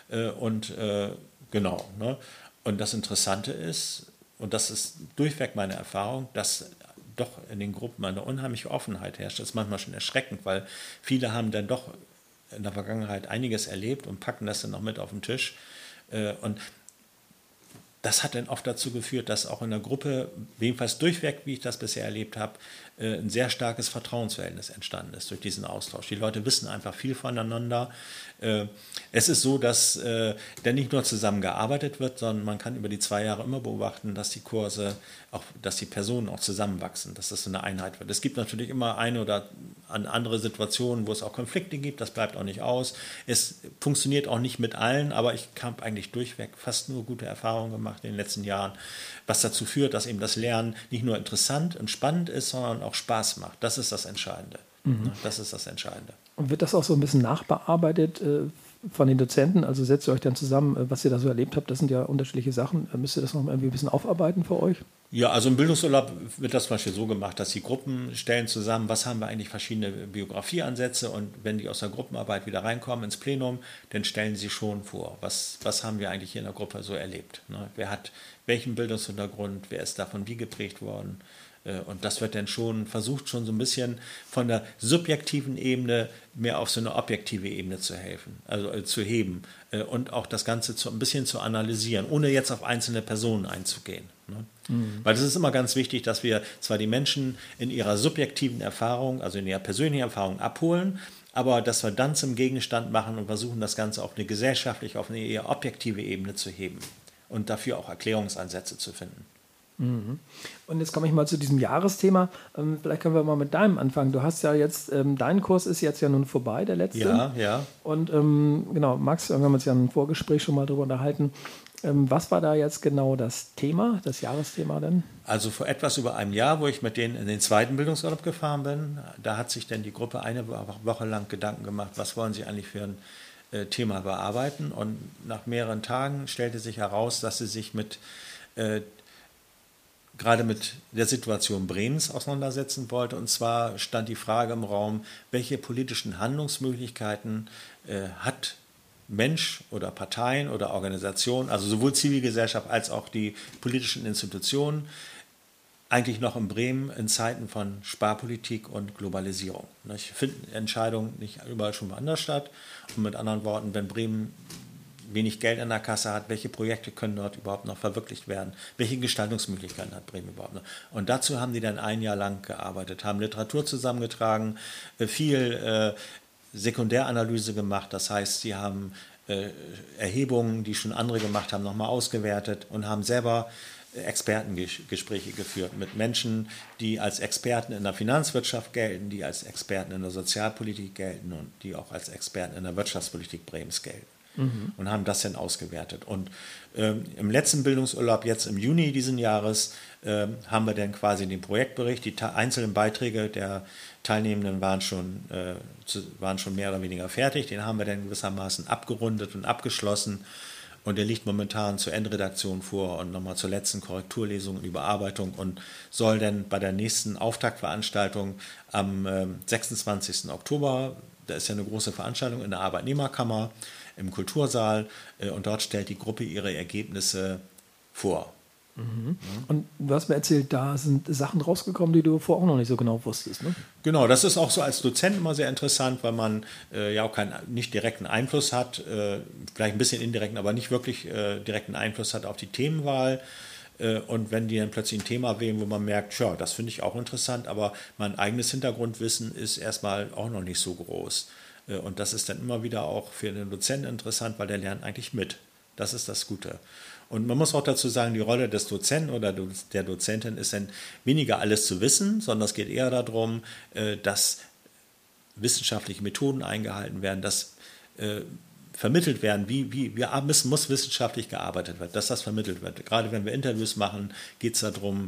Und äh, genau. Ne? Und das Interessante ist, und das ist durchweg meine Erfahrung, dass doch in den Gruppen eine unheimliche Offenheit herrscht. Das ist manchmal schon erschreckend, weil viele haben dann doch in der Vergangenheit einiges erlebt und packen das dann noch mit auf den Tisch. Und das hat dann oft dazu geführt, dass auch in der Gruppe, jedenfalls durchweg, wie ich das bisher erlebt habe, ein sehr starkes Vertrauensverhältnis entstanden ist durch diesen Austausch. Die Leute wissen einfach viel voneinander. Es ist so, dass dann nicht nur zusammen gearbeitet wird, sondern man kann über die zwei Jahre immer beobachten, dass die Kurse, auch, dass die Personen auch zusammenwachsen, dass das so eine Einheit wird. Es gibt natürlich immer eine oder andere Situationen, wo es auch Konflikte gibt, das bleibt auch nicht aus. Es funktioniert auch nicht mit allen, aber ich habe eigentlich durchweg fast nur gute Erfahrungen gemacht in den letzten Jahren, was dazu führt, dass eben das Lernen nicht nur interessant und spannend ist, sondern auch Spaß macht. Das ist das Entscheidende. Mhm. Das ist das Entscheidende. Und wird das auch so ein bisschen nachbearbeitet äh, von den Dozenten? Also setzt ihr euch dann zusammen, äh, was ihr da so erlebt habt? Das sind ja unterschiedliche Sachen. Äh, müsst ihr das noch irgendwie ein bisschen aufarbeiten für euch? Ja, also im Bildungsurlaub wird das zum Beispiel so gemacht, dass die Gruppen stellen zusammen, was haben wir eigentlich verschiedene Biografieansätze, und wenn die aus der Gruppenarbeit wieder reinkommen ins Plenum, dann stellen sie schon vor, was, was haben wir eigentlich hier in der Gruppe so erlebt. Ne? Wer hat welchen Bildungshintergrund, wer ist davon wie geprägt worden, Und das wird dann schon versucht, schon so ein bisschen von der subjektiven Ebene mehr auf so eine objektive Ebene zu helfen, also äh, zu heben äh, und auch das Ganze zu, ein bisschen zu analysieren, ohne jetzt auf einzelne Personen einzugehen. Ne? Mhm. Weil es ist immer ganz wichtig, dass wir zwar die Menschen in ihrer subjektiven Erfahrung, also in ihrer persönlichen Erfahrung abholen, aber dass wir dann zum Gegenstand machen und versuchen, das Ganze auf eine gesellschaftliche, auf eine eher objektive Ebene zu heben und dafür auch Erklärungsansätze zu finden. Mhm. Und jetzt komme ich mal zu diesem Jahresthema. Ähm, vielleicht können wir mal mit deinem anfangen. Du hast ja jetzt, ähm, dein Kurs ist jetzt ja nun vorbei, der letzte. Ja, ja. Und ähm, genau, Max, wir haben uns ja im Vorgespräch schon mal darüber unterhalten. Ähm, was war da jetzt genau das Thema, das Jahresthema denn? Also vor etwas über einem Jahr, wo ich mit denen in den zweiten Bildungsurlaub gefahren bin, da hat sich dann die Gruppe eine Woche lang Gedanken gemacht, was wollen sie eigentlich für ein äh, Thema bearbeiten. Und nach mehreren Tagen stellte sich heraus, dass sie sich mit äh, gerade mit der Situation Bremens auseinandersetzen wollte. Und zwar stand die Frage im Raum, welche politischen Handlungsmöglichkeiten äh, hat Mensch oder Parteien oder Organisationen, also sowohl Zivilgesellschaft als auch die politischen Institutionen, eigentlich noch in Bremen in Zeiten von Sparpolitik und Globalisierung. Ich finde Entscheidungen nicht überall schon woanders statt. Und mit anderen Worten, wenn Bremen wenig Geld in der Kasse hat, welche Projekte können dort überhaupt noch verwirklicht werden, welche Gestaltungsmöglichkeiten hat Bremen überhaupt noch. Und dazu haben die dann ein Jahr lang gearbeitet, haben Literatur zusammengetragen, viel äh, Sekundäranalyse gemacht, das heißt, sie haben äh, Erhebungen, die schon andere gemacht haben, nochmal ausgewertet und haben selber Expertengespräche geführt mit Menschen, die als Experten in der Finanzwirtschaft gelten, die als Experten in der Sozialpolitik gelten und die auch als Experten in der Wirtschaftspolitik Bremens gelten. Mhm. Und haben das dann ausgewertet. Und ähm, im letzten Bildungsurlaub, jetzt im Juni diesen Jahres, ähm, haben wir dann quasi den Projektbericht, die einzelnen Beiträge der Teilnehmenden waren schon, äh, zu, waren schon mehr oder weniger fertig. Den haben wir dann gewissermaßen abgerundet und abgeschlossen. Und der liegt momentan zur Endredaktion vor und nochmal zur letzten Korrekturlesung und Überarbeitung und soll dann bei der nächsten Auftaktveranstaltung am äh, sechsundzwanzigsten Oktober, da ist ja eine große Veranstaltung in der Arbeitnehmerkammer, im Kultursaal, äh, und dort stellt die Gruppe ihre Ergebnisse vor. Mhm. Und du hast mir erzählt, da sind Sachen rausgekommen, die du vorher auch noch nicht so genau wusstest, ne? Genau, das ist auch so als Dozent immer sehr interessant, weil man äh, ja auch keinen nicht direkten Einfluss hat, äh, vielleicht ein bisschen indirekten, aber nicht wirklich äh, direkten Einfluss hat auf die Themenwahl. Äh, und wenn die dann plötzlich ein Thema wählen, wo man merkt, ja, das finde ich auch interessant, aber mein eigenes Hintergrundwissen ist erstmal auch noch nicht so groß. Äh, und das ist dann immer wieder auch für den Dozenten interessant, weil der lernt eigentlich mit. Das ist das Gute. Und man muss auch dazu sagen, die Rolle des Dozenten oder der Dozentin ist dann weniger alles zu wissen, sondern es geht eher darum, dass wissenschaftliche Methoden eingehalten werden, dass vermittelt werden, wie, wie, wie müssen, muss wissenschaftlich gearbeitet werden, dass das vermittelt wird. Gerade wenn wir Interviews machen, geht es darum,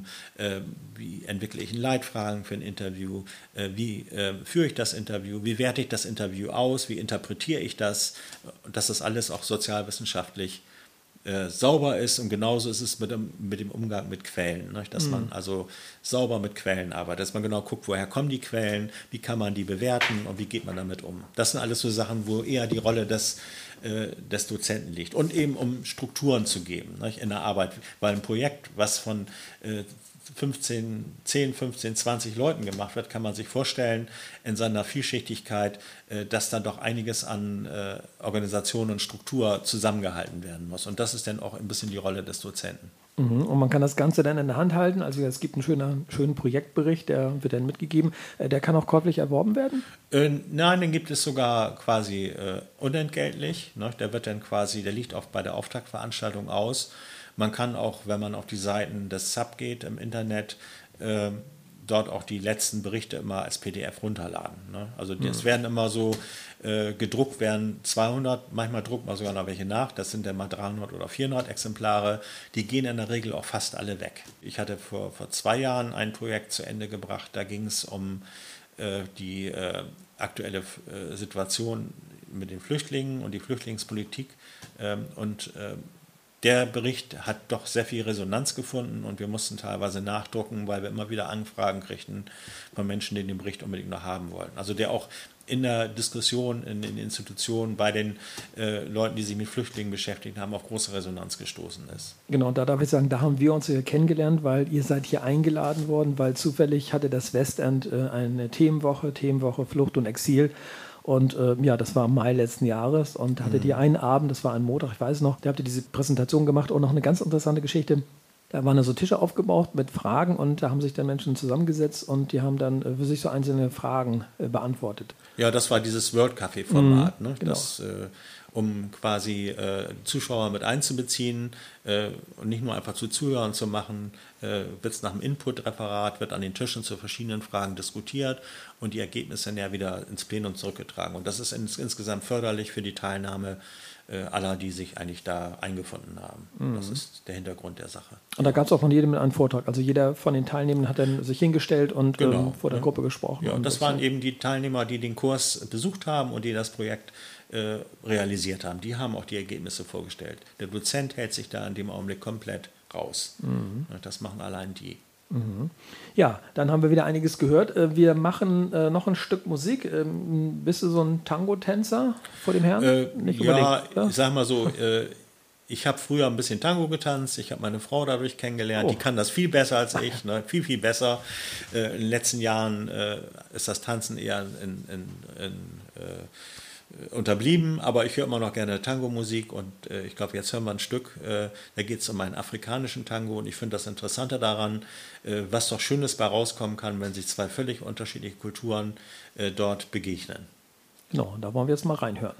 wie entwickle ich einen Leitfragen für ein Interview, wie führe ich das Interview, wie werte ich das Interview aus, wie interpretiere ich das, dass das alles auch sozialwissenschaftlich Äh, sauber ist, und genauso ist es mit dem, mit dem Umgang mit Quellen, ne? Dass mhm. man also sauber mit Quellen arbeitet, dass man genau guckt, woher kommen die Quellen, wie kann man die bewerten und wie geht man damit um. Das sind alles so Sachen, wo eher die Rolle des, äh, des Dozenten liegt, und eben um Strukturen zu geben, ne? In der Arbeit, weil ein Projekt, was von äh, fünfzehn, zehn, fünfzehn, zwanzig Leuten gemacht wird, kann man sich vorstellen, in seiner Vielschichtigkeit, dass dann doch einiges an Organisation und Struktur zusammengehalten werden muss. Und das ist dann auch ein bisschen die Rolle des Dozenten. Und man kann das Ganze dann in der Hand halten. Also es gibt einen schönen, schönen Projektbericht, der wird dann mitgegeben. Der kann auch käuflich erworben werden? Äh, nein, den gibt es sogar quasi äh, unentgeltlich. Ne? Der wird dann quasi, der liegt auch bei der Auftaktveranstaltung aus. Man kann auch, wenn man auf die Seiten des S A P geht im Internet, äh, dort auch die letzten Berichte immer als P D F runterladen. Ne? Also es mhm. werden immer so äh, gedruckt, werden zweihundert, manchmal druckt man sogar noch welche nach, das sind dann mal dreihundert oder vierhundert Exemplare, die gehen in der Regel auch fast alle weg. Ich hatte vor, vor zwei Jahren ein Projekt zu Ende gebracht, da ging es um äh, die äh, aktuelle äh, Situation mit den Flüchtlingen und die Flüchtlingspolitik, äh, und äh, der Bericht hat doch sehr viel Resonanz gefunden und wir mussten teilweise nachdrucken, weil wir immer wieder Anfragen kriegten von Menschen, die den Bericht unbedingt noch haben wollten. Also der auch in der Diskussion, in den Institutionen, bei den äh, Leuten, die sich mit Flüchtlingen beschäftigt haben, auf große Resonanz gestoßen ist. Genau, da darf ich sagen, da haben wir uns hier kennengelernt, weil ihr seid hier eingeladen worden, weil zufällig hatte das Westend äh, eine Themenwoche, Themenwoche Flucht und Exil. Und äh, ja, das war im Mai letzten Jahres und hattet ihr einen Abend, das war ein Montag, ich weiß noch, da habt ihr diese Präsentation gemacht und noch eine ganz interessante Geschichte. Da waren so Tische aufgebaut mit Fragen und da haben sich dann Menschen zusammengesetzt und die haben dann für sich so einzelne Fragen äh, beantwortet. Ja, das war dieses World Café-Format, mhm, ne? Genau. Das, äh, um quasi äh, Zuschauer mit einzubeziehen äh, und nicht nur einfach zu Zuhörern zu machen, äh, wird es nach dem Input-Referat, wird an den Tischen zu verschiedenen Fragen diskutiert und die Ergebnisse dann ja wieder ins Plenum zurückgetragen. Und das ist ins, insgesamt förderlich für die Teilnahme äh, aller, die sich eigentlich da eingefunden haben. Mhm. Das ist der Hintergrund der Sache. Und da gab es auch von jedem einen Vortrag. Also jeder von den Teilnehmern hat dann sich hingestellt und genau, ähm, vor der ja. Gruppe gesprochen. Ja, und das das waren eben die Teilnehmer, die den Kurs besucht haben und die das Projekt äh, realisiert haben. Die haben auch die Ergebnisse vorgestellt. Der Dozent hält sich da in dem Augenblick komplett raus. Mhm. Das machen allein die. Mhm. Ja, dann haben wir wieder einiges gehört. Wir machen äh, noch ein Stück Musik. Ähm, bist du so ein Tango-Tänzer vor dem Herrn? Äh, Nicht ja, unbedingt, ja, ich sag mal so, äh, ich habe früher ein bisschen Tango getanzt. Ich habe meine Frau dadurch kennengelernt. Oh. Die kann das viel besser als ich, ne? viel, viel besser. Äh, in den letzten Jahren äh, ist das Tanzen eher in, in, in, äh, unterblieben, aber ich höre immer noch gerne Tango-Musik und äh, ich glaube, jetzt hören wir ein Stück, äh, da geht es um einen afrikanischen Tango und ich finde das Interessante daran, äh, was doch Schönes bei rauskommen kann, wenn sich zwei völlig unterschiedliche Kulturen äh, dort begegnen. Genau, da wollen wir jetzt mal reinhören.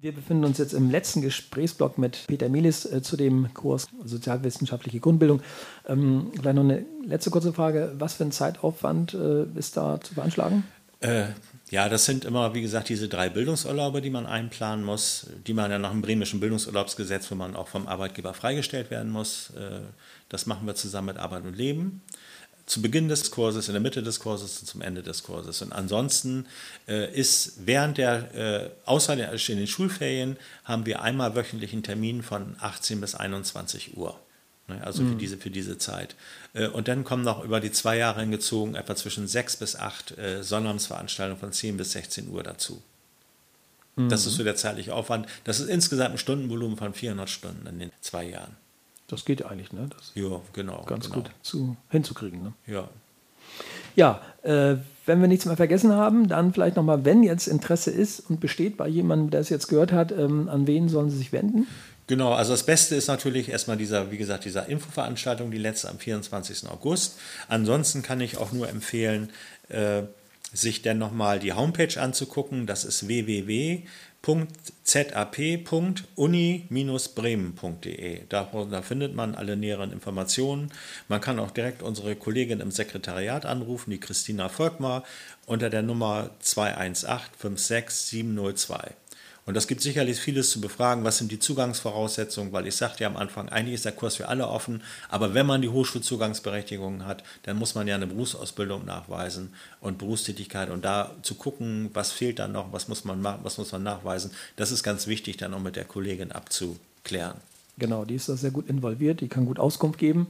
Wir befinden uns jetzt im letzten Gesprächsblock mit Peter Melis äh, zu dem Kurs Sozialwissenschaftliche Grundbildung. Ähm, vielleicht noch eine letzte kurze Frage. Was für ein Zeitaufwand äh, ist da zu veranschlagen? Äh, ja, das sind immer, wie gesagt, diese drei Bildungsurlaube, die man einplanen muss, die man ja nach dem bremischen Bildungsurlaubsgesetz, wo man auch vom Arbeitgeber freigestellt werden muss. Äh, das machen wir zusammen mit Arbeit und Leben. Zu Beginn des Kurses, in der Mitte des Kurses und zum Ende des Kurses. Und ansonsten äh, ist während der, äh, außer der, in den Schulferien, haben wir einmal wöchentlich einen Termin von achtzehn bis einundzwanzig Uhr. Ne, also mhm. für, diese, für diese Zeit. Äh, und dann kommen noch über die zwei Jahre hingezogen etwa zwischen sechs bis acht äh, Sonnabendveranstaltungen von zehn bis sechzehn Uhr dazu. Mhm. Das ist so der zeitliche Aufwand. Das ist insgesamt ein Stundenvolumen von vierhundert Stunden in den zwei Jahren. Das geht eigentlich, ne? Das ja, genau. Ganz genau. gut zu, hinzukriegen, ne? Ja. Ja, äh, wenn wir nichts mehr vergessen haben, dann vielleicht nochmal, wenn jetzt Interesse ist und besteht bei jemandem, der es jetzt gehört hat, ähm, an wen sollen sie sich wenden? Genau, also das Beste ist natürlich erstmal dieser, wie gesagt, dieser Infoveranstaltung, die letzte am vierundzwanzigsten August. Ansonsten kann ich auch nur empfehlen, äh, sich dann nochmal die Homepage anzugucken. Das ist w w w punkt z a p punkt uni Bindestrich bremen punkt d e. Da, da findet man alle näheren Informationen. Man kann auch direkt unsere Kollegin im Sekretariat anrufen, die Christina Volkmar, unter der Nummer zwei eins acht fünf sechs sieben null zwei. Und das gibt sicherlich vieles zu befragen. Was sind die Zugangsvoraussetzungen? Weil ich sagte ja am Anfang, eigentlich ist der Kurs für alle offen. Aber wenn man die Hochschulzugangsberechtigung hat, dann muss man ja eine Berufsausbildung nachweisen und Berufstätigkeit. Und da zu gucken, was fehlt dann noch, was muss man machen, was muss man nachweisen, das ist ganz wichtig, dann auch mit der Kollegin abzuklären. Genau, die ist da sehr gut involviert, die kann gut Auskunft geben.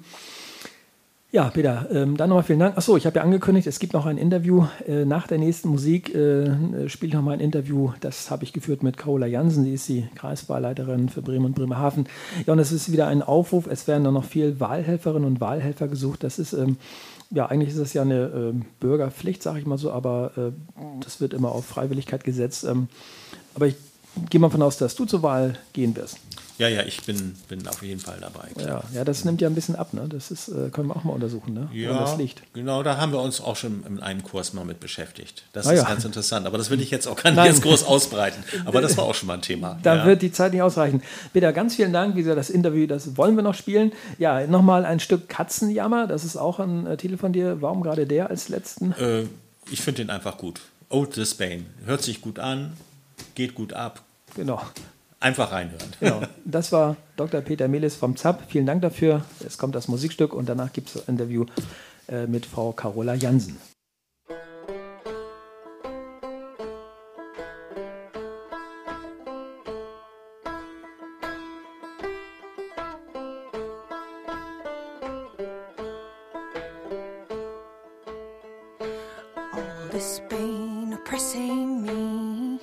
Ja, Peter, ähm, dann nochmal vielen Dank. Achso, ich habe ja angekündigt, es gibt noch ein Interview. Äh, nach der nächsten Musik äh, spiele ich nochmal ein Interview. Das habe ich geführt mit Carola Jansen, die ist die Kreiswahlleiterin für Bremen und Bremerhaven. Ja, und es ist wieder ein Aufruf. Es werden dann noch viel Wahlhelferinnen und Wahlhelfer gesucht. Das ist, ähm, ja, eigentlich ist das ja eine äh, Bürgerpflicht, sage ich mal so, aber äh, das wird immer auf Freiwilligkeit gesetzt. Ähm, aber ich gehe mal davon aus, dass du zur Wahl gehen wirst. Ja, ja, ich bin, bin auf jeden Fall dabei. Ja, ja, das nimmt ja ein bisschen ab, ne? Das ist, äh, können wir auch mal untersuchen, ne? Ja, woran das liegt. Genau, da haben wir uns auch schon in einem Kurs mal mit beschäftigt. Das ah, ist ja. ganz interessant, aber das will ich jetzt auch gar nicht jetzt groß ausbreiten. Aber das war auch schon mal ein Thema. Da ja. wird die Zeit nicht ausreichen. Peter, ganz vielen Dank, wie gesagt, das Interview, das wollen wir noch spielen. Ja, nochmal ein Stück Katzenjammer, das ist auch ein äh, Titel von dir. Warum gerade der als letzten? Äh, ich finde den einfach gut. Old the Spain. Hört sich gut an, geht gut ab. Genau. Einfach reinhören. Genau. Das war Doktor Peter Melis vom Z A P. Vielen Dank dafür. Es kommt das Musikstück und danach gibt es ein Interview äh, mit Frau Carola Jansen. All this pain oppressing me,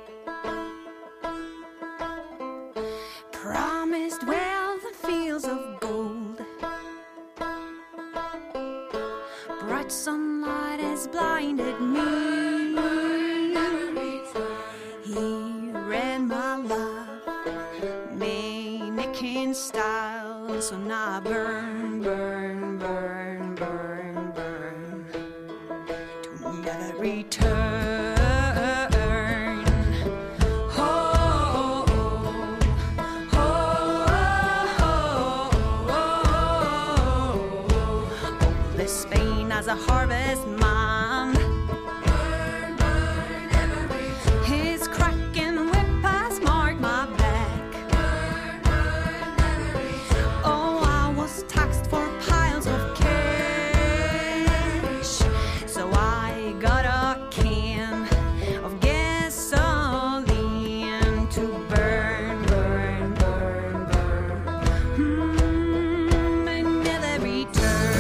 promised wealth and fields of gold, bright sunlight has blinded me. He ran my life, mannequin style, so now I burn, burn, burn, burn, burn, to never return. As a harvest mound, burn, burn, never return. His cracking whip has marked my back, burn, burn, never return. Oh, I was taxed for piles of cash, so I got a can of gasoline to burn, burn, burn, burn, mm, and never return.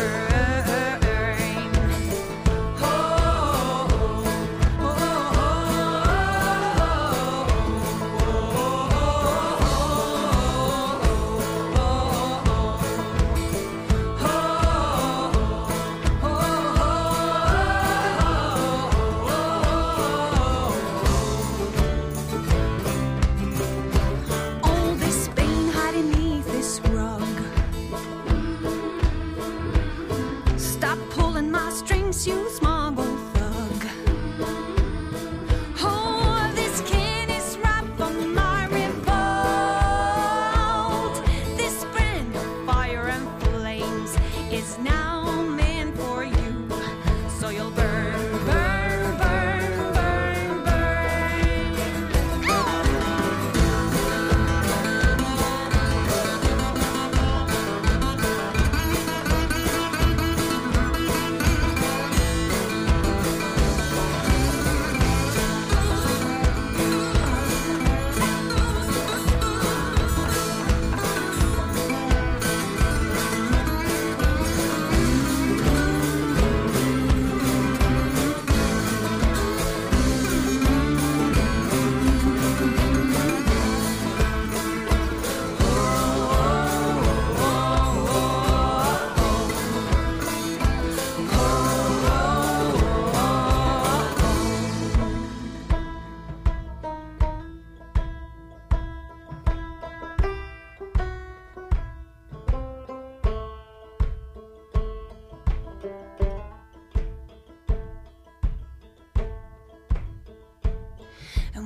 You smuggle thug. Oh, this can is right for my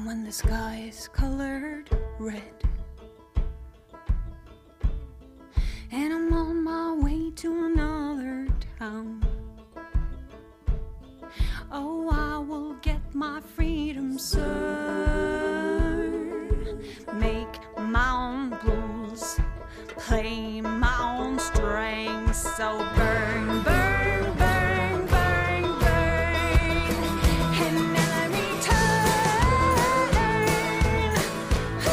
when the sky is colored red. And I'm on my way to another town. Oh, I will get my freedom, sir. Make my own blues, play my own strings. So burn, burn, burn, burn, burn, and never return. Ooh,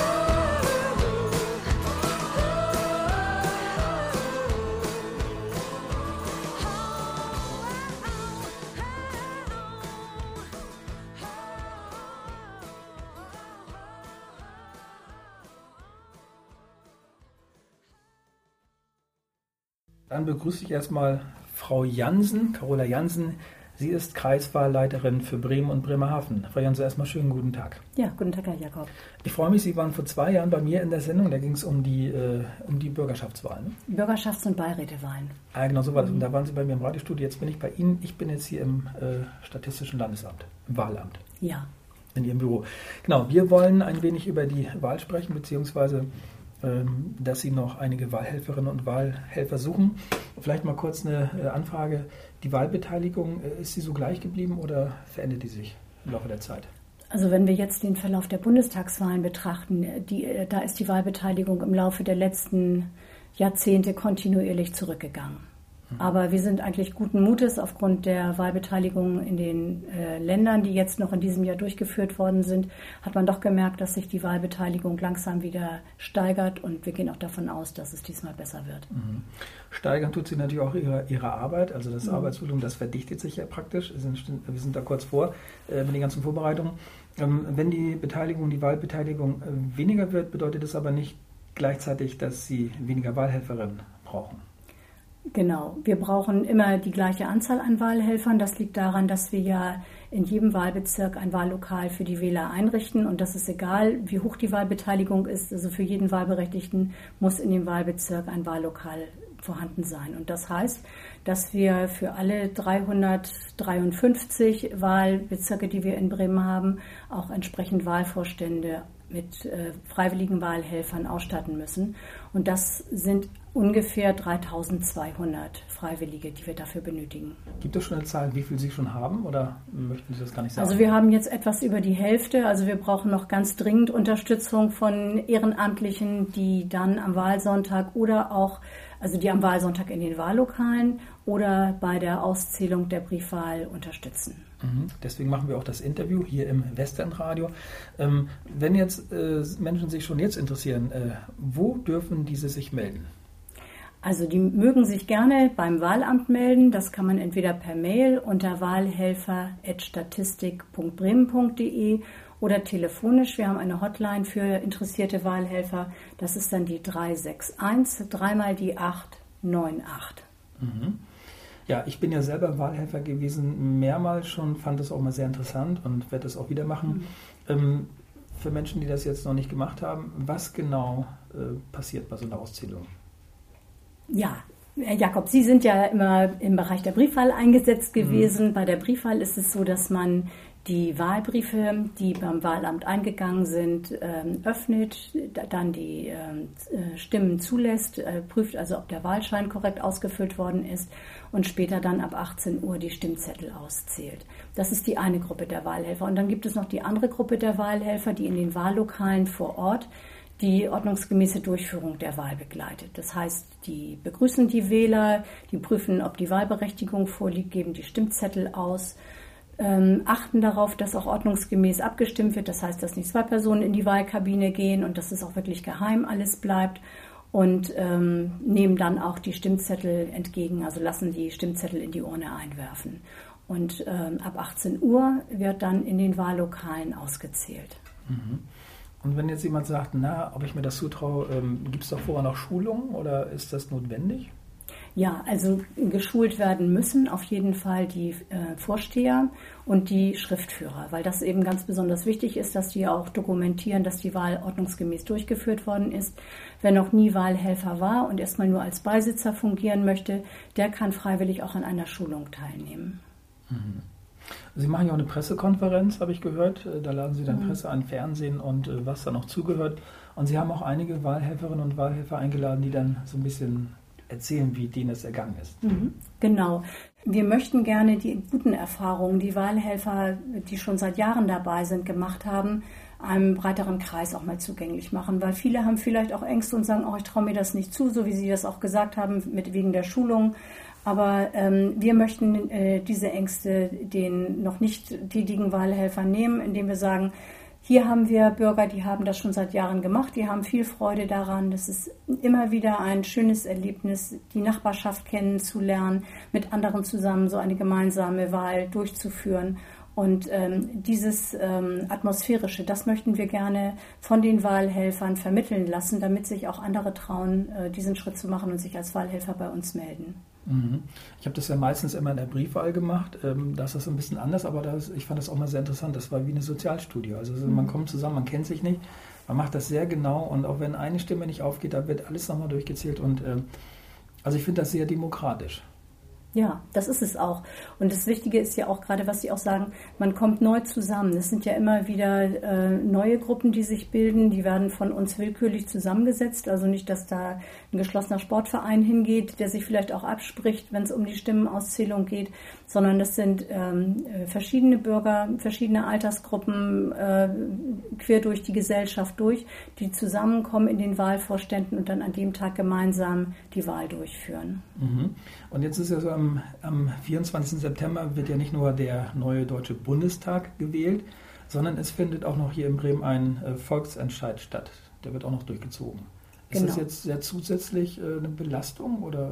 Dann begrüße ich erstmal Frau Jansen, Carola Jansen. Sie ist Kreiswahlleiterin für Bremen und Bremerhaven. Frau Jansen, erstmal schönen guten Tag. Ja, guten Tag, Herr Jakob. Ich freue mich, Sie waren vor zwei Jahren bei mir in der Sendung. Da ging es um die, äh, um die Bürgerschaftswahlen. Ne? Bürgerschafts- und Beirätewahlen. Ah, genau so war das. Und da waren Sie bei mir im Radiostudio. Jetzt bin ich bei Ihnen. Ich bin jetzt hier im äh, Statistischen Landesamt, im Wahlamt. Ja. In Ihrem Büro. Genau, wir wollen ein wenig über die Wahl sprechen, beziehungsweise ähm, dass Sie noch einige Wahlhelferinnen und Wahlhelfer suchen. Vielleicht mal kurz eine äh, Anfrage. Die Wahlbeteiligung, äh, ist sie so gleich geblieben oder verändert die sich im Laufe der Zeit? Also wenn wir jetzt den Verlauf der Bundestagswahlen betrachten, die, da ist die Wahlbeteiligung im Laufe der letzten Jahrzehnte kontinuierlich zurückgegangen. Aber wir sind eigentlich guten Mutes aufgrund der Wahlbeteiligung in den äh, Ländern, die jetzt noch in diesem Jahr durchgeführt worden sind, hat man doch gemerkt, dass sich die Wahlbeteiligung langsam wieder steigert und wir gehen auch davon aus, dass es diesmal besser wird. Mhm. Steigern tut sie natürlich auch ihre, ihre Arbeit, also das mhm. Arbeitsvolumen, das verdichtet sich ja praktisch. Wir sind, wir sind da kurz vor äh, mit den ganzen Vorbereitungen. Ähm, wenn die Beteiligung, die Wahlbeteiligung äh, weniger wird, bedeutet das aber nicht gleichzeitig, dass sie weniger Wahlhelferinnen brauchen. Genau, wir brauchen immer die gleiche Anzahl an Wahlhelfern. Das liegt daran, dass wir ja in jedem Wahlbezirk ein Wahllokal für die Wähler einrichten und das ist egal, wie hoch die Wahlbeteiligung ist. Also für jeden Wahlberechtigten muss in dem Wahlbezirk ein Wahllokal vorhanden sein. Und das heißt, dass wir für alle dreihundertdreiundfünfzig Wahlbezirke, die wir in Bremen haben, auch entsprechend Wahlvorstände mit äh, freiwilligen Wahlhelfern ausstatten müssen. Und das sind ungefähr dreitausendzweihundert Freiwillige, die wir dafür benötigen. Gibt es schon eine Zahl, wie viel Sie schon haben oder möchten Sie das gar nicht sagen? Also wir haben jetzt etwas über die Hälfte. Also wir brauchen noch ganz dringend Unterstützung von Ehrenamtlichen, die dann am Wahlsonntag oder auch, also die am Wahlsonntag in den Wahllokalen oder bei der Auszählung der Briefwahl unterstützen. Mhm. Deswegen machen wir auch das Interview hier im Westenradio. Ähm, wenn jetzt äh, Menschen sich schon jetzt interessieren, äh, wo dürfen diese sich melden? Also die mögen sich gerne beim Wahlamt melden. Das kann man entweder per Mail unter wahlhelfer at statistik punkt bremen punkt de oder telefonisch. Wir haben eine Hotline für interessierte Wahlhelfer. Das ist dann die drei sechs eins, dreimal die acht neun acht. Mhm. Ja, ich bin ja selber Wahlhelfer gewesen, mehrmals schon, fand das auch mal sehr interessant und werde das auch wieder machen. Mhm. Ähm, für Menschen, die das jetzt noch nicht gemacht haben, was genau äh, passiert bei so einer Auszählung? Ja, Herr Jakob, Sie sind ja immer im Bereich der Briefwahl eingesetzt gewesen. Mhm. Bei der Briefwahl ist es so, dass man die Wahlbriefe, die beim Wahlamt eingegangen sind, öffnet, dann die Stimmen zulässt, prüft also, ob der Wahlschein korrekt ausgefüllt worden ist und später dann ab achtzehn Uhr die Stimmzettel auszählt. Das ist die eine Gruppe der Wahlhelfer. Und dann gibt es noch die andere Gruppe der Wahlhelfer, die in den Wahllokalen vor Ort die ordnungsgemäße Durchführung der Wahl begleitet. Das heißt, die begrüßen die Wähler, die prüfen, ob die Wahlberechtigung vorliegt, geben die Stimmzettel aus, ähm, achten darauf, dass auch ordnungsgemäß abgestimmt wird. Das heißt, dass nicht zwei Personen in die Wahlkabine gehen und dass es auch wirklich geheim alles bleibt und ähm, nehmen dann auch die Stimmzettel entgegen, also lassen die Stimmzettel in die Urne einwerfen. Und ähm, ab achtzehn Uhr wird dann in den Wahllokalen ausgezählt. Mhm. Und wenn jetzt jemand sagt, na, ob ich mir das zutraue, ähm, gibt es doch vorher noch Schulungen oder ist das notwendig? Ja, also geschult werden müssen auf jeden Fall die äh, Vorsteher und die Schriftführer, weil das eben ganz besonders wichtig ist, dass die auch dokumentieren, dass die Wahl ordnungsgemäß durchgeführt worden ist. Wer noch nie Wahlhelfer war und erstmal nur als Beisitzer fungieren möchte, der kann freiwillig auch an einer Schulung teilnehmen. Mhm. Sie machen ja auch eine Pressekonferenz, habe ich gehört. Da laden Sie dann mhm. Presse an, Fernsehen und äh, was da noch zugehört. Und Sie haben auch einige Wahlhelferinnen und Wahlhelfer eingeladen, die dann so ein bisschen erzählen, wie denen es ergangen ist. Mhm. Genau. Wir möchten gerne die guten Erfahrungen, die Wahlhelfer, die schon seit Jahren dabei sind, gemacht haben, einem breiteren Kreis auch mal zugänglich machen, weil viele haben vielleicht auch Ängste und sagen, oh, ich traue mir das nicht zu, so wie Sie das auch gesagt haben, mit wegen der Schulung. Aber ähm, wir möchten äh, diese Ängste den noch nicht tätigen Wahlhelfern nehmen, indem wir sagen, hier haben wir Bürger, die haben das schon seit Jahren gemacht, die haben viel Freude daran. Das ist immer wieder ein schönes Erlebnis, die Nachbarschaft kennenzulernen, mit anderen zusammen so eine gemeinsame Wahl durchzuführen. Und ähm, dieses ähm, Atmosphärische, das möchten wir gerne von den Wahlhelfern vermitteln lassen, damit sich auch andere trauen, äh, diesen Schritt zu machen und sich als Wahlhelfer bei uns melden. Mhm. Ich habe das ja meistens immer in der Briefwahl gemacht. Ähm, das ist ein bisschen anders, aber das, ich fand das auch mal sehr interessant. Das war wie eine Sozialstudie. Also mhm. man kommt zusammen, man kennt sich nicht, man macht das sehr genau und auch wenn eine Stimme nicht aufgeht, da wird alles nochmal durchgezählt. Und ähm, also ich finde das sehr demokratisch. Ja, das ist es auch. Und das Wichtige ist ja auch gerade, was Sie auch sagen, man kommt neu zusammen. Es sind ja immer wieder äh, neue Gruppen, die sich bilden. Die werden von uns willkürlich zusammengesetzt. Also nicht, dass da ein geschlossener Sportverein hingeht, der sich vielleicht auch abspricht, wenn es um die Stimmenauszählung geht, sondern das sind ähm, verschiedene Bürger, verschiedene Altersgruppen äh, quer durch die Gesellschaft durch, die zusammenkommen in den Wahlvorständen und dann an dem Tag gemeinsam die Wahl durchführen. Mhm. Und jetzt ist ja so, am, am vierundzwanzigsten September wird ja nicht nur der neue Deutsche Bundestag gewählt, sondern es findet auch noch hier in Bremen ein äh, Volksentscheid statt. Der wird auch noch durchgezogen. Ist Genau. das jetzt sehr zusätzlich äh, eine Belastung oder?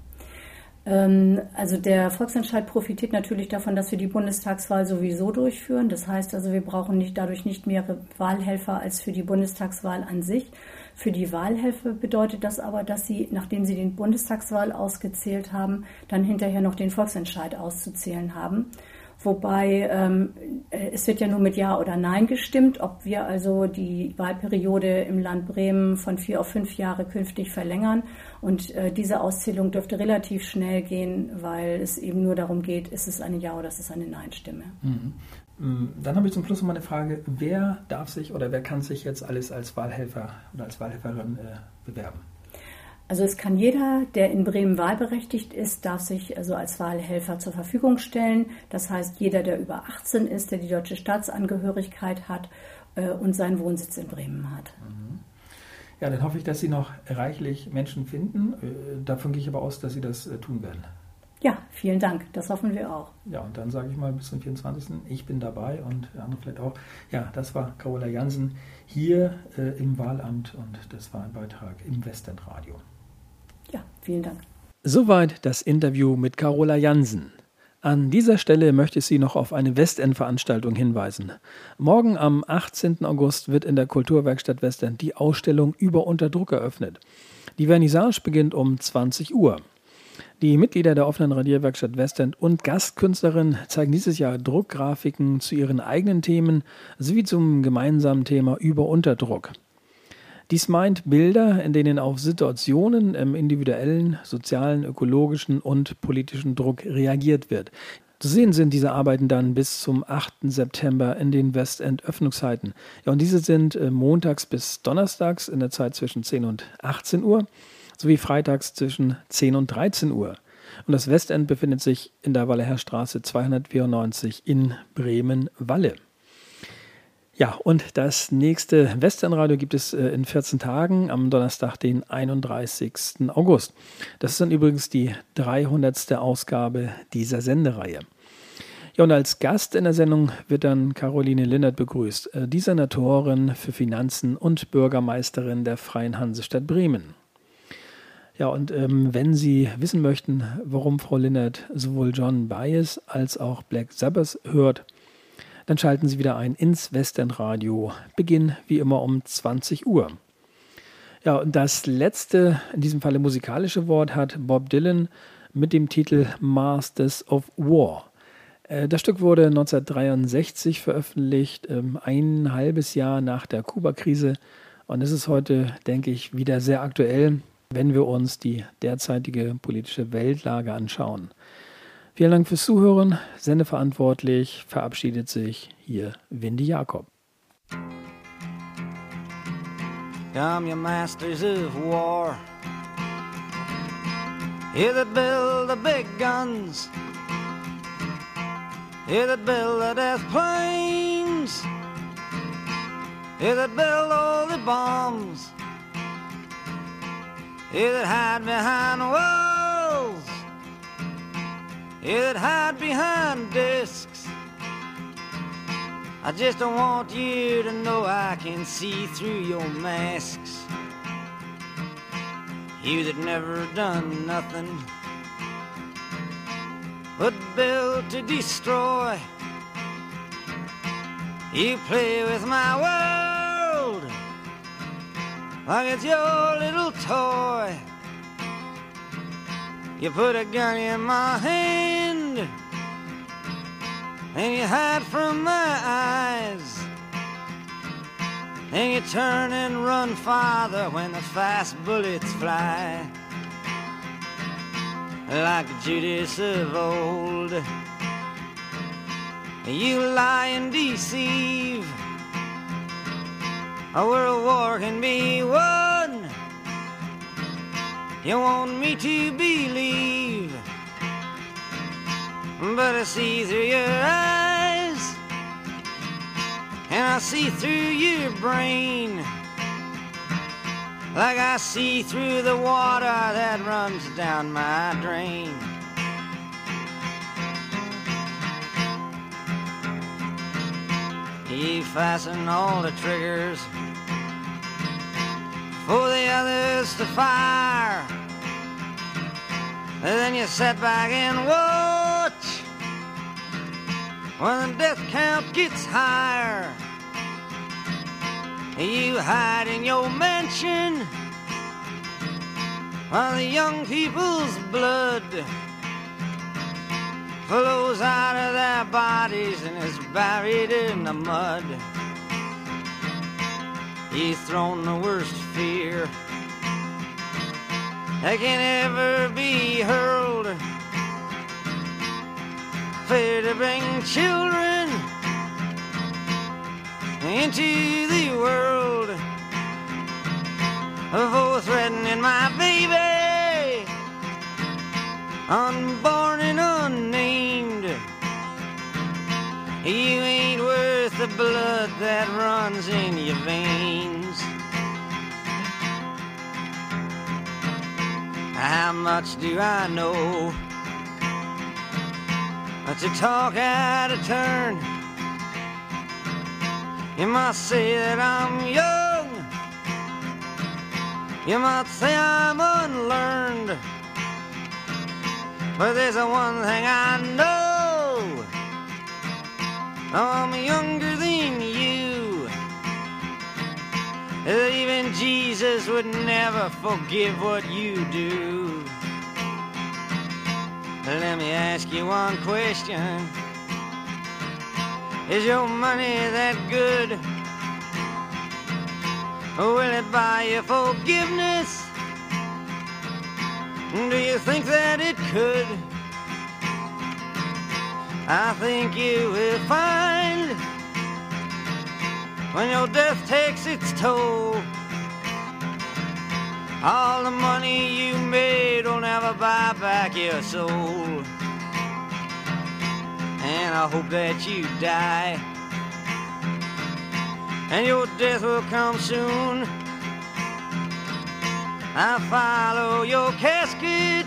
Also der Volksentscheid profitiert natürlich davon, dass wir die Bundestagswahl sowieso durchführen. Das heißt also, wir brauchen nicht, dadurch nicht mehr Wahlhelfer als für die Bundestagswahl an sich. Für die Wahlhelfer bedeutet das aber, dass sie, nachdem sie den Bundestagswahl ausgezählt haben, dann hinterher noch den Volksentscheid auszuzählen haben. Wobei ähm, es wird ja nur mit Ja oder Nein gestimmt, ob wir also die Wahlperiode im Land Bremen von vier auf fünf Jahre künftig verlängern. Und äh, diese Auszählung dürfte relativ schnell gehen, weil es eben nur darum geht, ist es eine Ja- oder ist es eine Nein-Stimme. Mhm. Dann habe ich zum Schluss noch mal eine Frage, wer darf sich oder wer kann sich jetzt alles als Wahlhelfer oder als Wahlhelferin äh, bewerben? Also es kann jeder, der in Bremen wahlberechtigt ist, darf sich also als Wahlhelfer zur Verfügung stellen. Das heißt, jeder, der über achtzehn ist, der die deutsche Staatsangehörigkeit hat äh, und seinen Wohnsitz in Bremen hat. Ja, dann hoffe ich, dass Sie noch reichlich Menschen finden. Äh, davon gehe ich aber aus, dass Sie das äh, tun werden. Ja, vielen Dank. Das hoffen wir auch. Ja, und dann sage ich mal bis zum vierundzwanzigsten Ich bin dabei und andere vielleicht auch. Ja, das war Carola Jansen hier äh, im Wahlamt und das war ein Beitrag im Westendradio. Ja, vielen Dank. Soweit das Interview mit Carola Jansen. An dieser Stelle möchte ich Sie noch auf eine Westend-Veranstaltung hinweisen. Morgen am achtzehnten August wird in der Kulturwerkstatt Westend die Ausstellung Über unter Druck eröffnet. Die Vernissage beginnt um zwanzig Uhr. Die Mitglieder der offenen Radierwerkstatt Westend und Gastkünstlerin zeigen dieses Jahr Druckgrafiken zu ihren eigenen Themen sowie zum gemeinsamen Thema Über Unterdruck. Dies meint Bilder, in denen auf Situationen im individuellen, sozialen, ökologischen und politischen Druck reagiert wird. Zu sehen sind diese Arbeiten dann bis zum achten September in den Westend-Öffnungszeiten. Ja, und diese sind äh, montags bis donnerstags in der Zeit zwischen zehn und achtzehn Uhr sowie freitags zwischen zehn und dreizehn Uhr. Und das Westend befindet sich in der Walleherstraße zweihundertvierundneunzig in Bremen-Walle. Ja, und das nächste Westernradio gibt es äh, in vierzehn Tagen, am Donnerstag, den einunddreißigsten August. Das ist dann übrigens die dreihundertste Ausgabe dieser Sendereihe. Ja, und als Gast in der Sendung wird dann Caroline Linnert begrüßt, äh, die Senatorin für Finanzen und Bürgermeisterin der Freien Hansestadt Bremen. Ja, und ähm, wenn Sie wissen möchten, warum Frau Linnert sowohl John Baez als auch Black Sabbath hört, dann schalten Sie wieder ein ins Westernradio. Beginn wie immer um zwanzig Uhr. Ja, und das letzte, in diesem Falle musikalische Wort, hat Bob Dylan mit dem Titel Masters of War. Äh, das Stück wurde neunzehnhundertdreiundsechzig veröffentlicht, ähm, ein halbes Jahr nach der Kuba-Krise. Und es ist heute, denke ich, wieder sehr aktuell, wenn wir uns die derzeitige politische Weltlage anschauen. Vielen Dank fürs Zuhören. Sendeverantwortlich verabschiedet sich hier Windy Jakob. Come, you masters of war, you that build the big guns, you that build the death planes, you that build all the bombs, you that hide behind walls, you that hide behind discs. I just don't want you to know I can see through your masks. You that never done nothing but build to destroy. You play with my world like it's your little toy. You put a gun in my hand and you hide from my eyes, and you turn and run farther when the fast bullets fly. Like Judas of old, you lie and deceive. A world war can be won, you want me to believe, but I see through your eyes, and I see through your brain, like I see through the water that runs down my drain. You fasten all the triggers for the others to fire, and then you sit back and watch when the death count gets higher. You hide in your mansion while the young people's blood flows out of their bodies and is buried in the mud. You've thrown the worst fear that can ever be hurled, fear to bring children into the world, for threatening my baby, unborn and unnamed. You ain't worth the blood that runs in your veins. How much do I know to talk out of turn? You might say that I'm young, you might say I'm unlearned, but there's a one thing I know, I'm younger than you. That even Jesus would never forgive what you do. Let me ask you one question. Is your money that good? Will it buy you forgiveness? Do you think that it could? I think you will find when your death takes its toll, all the money you made will never buy back your soul. And I hope that you die, and your death will come soon. I follow your casket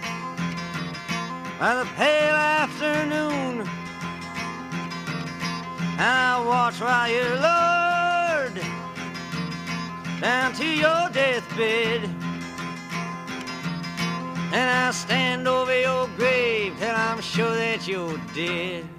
by the pale afternoon, and I watch while you're lowered down to your deathbed, and I stand over your grave till I'm sure that you're dead.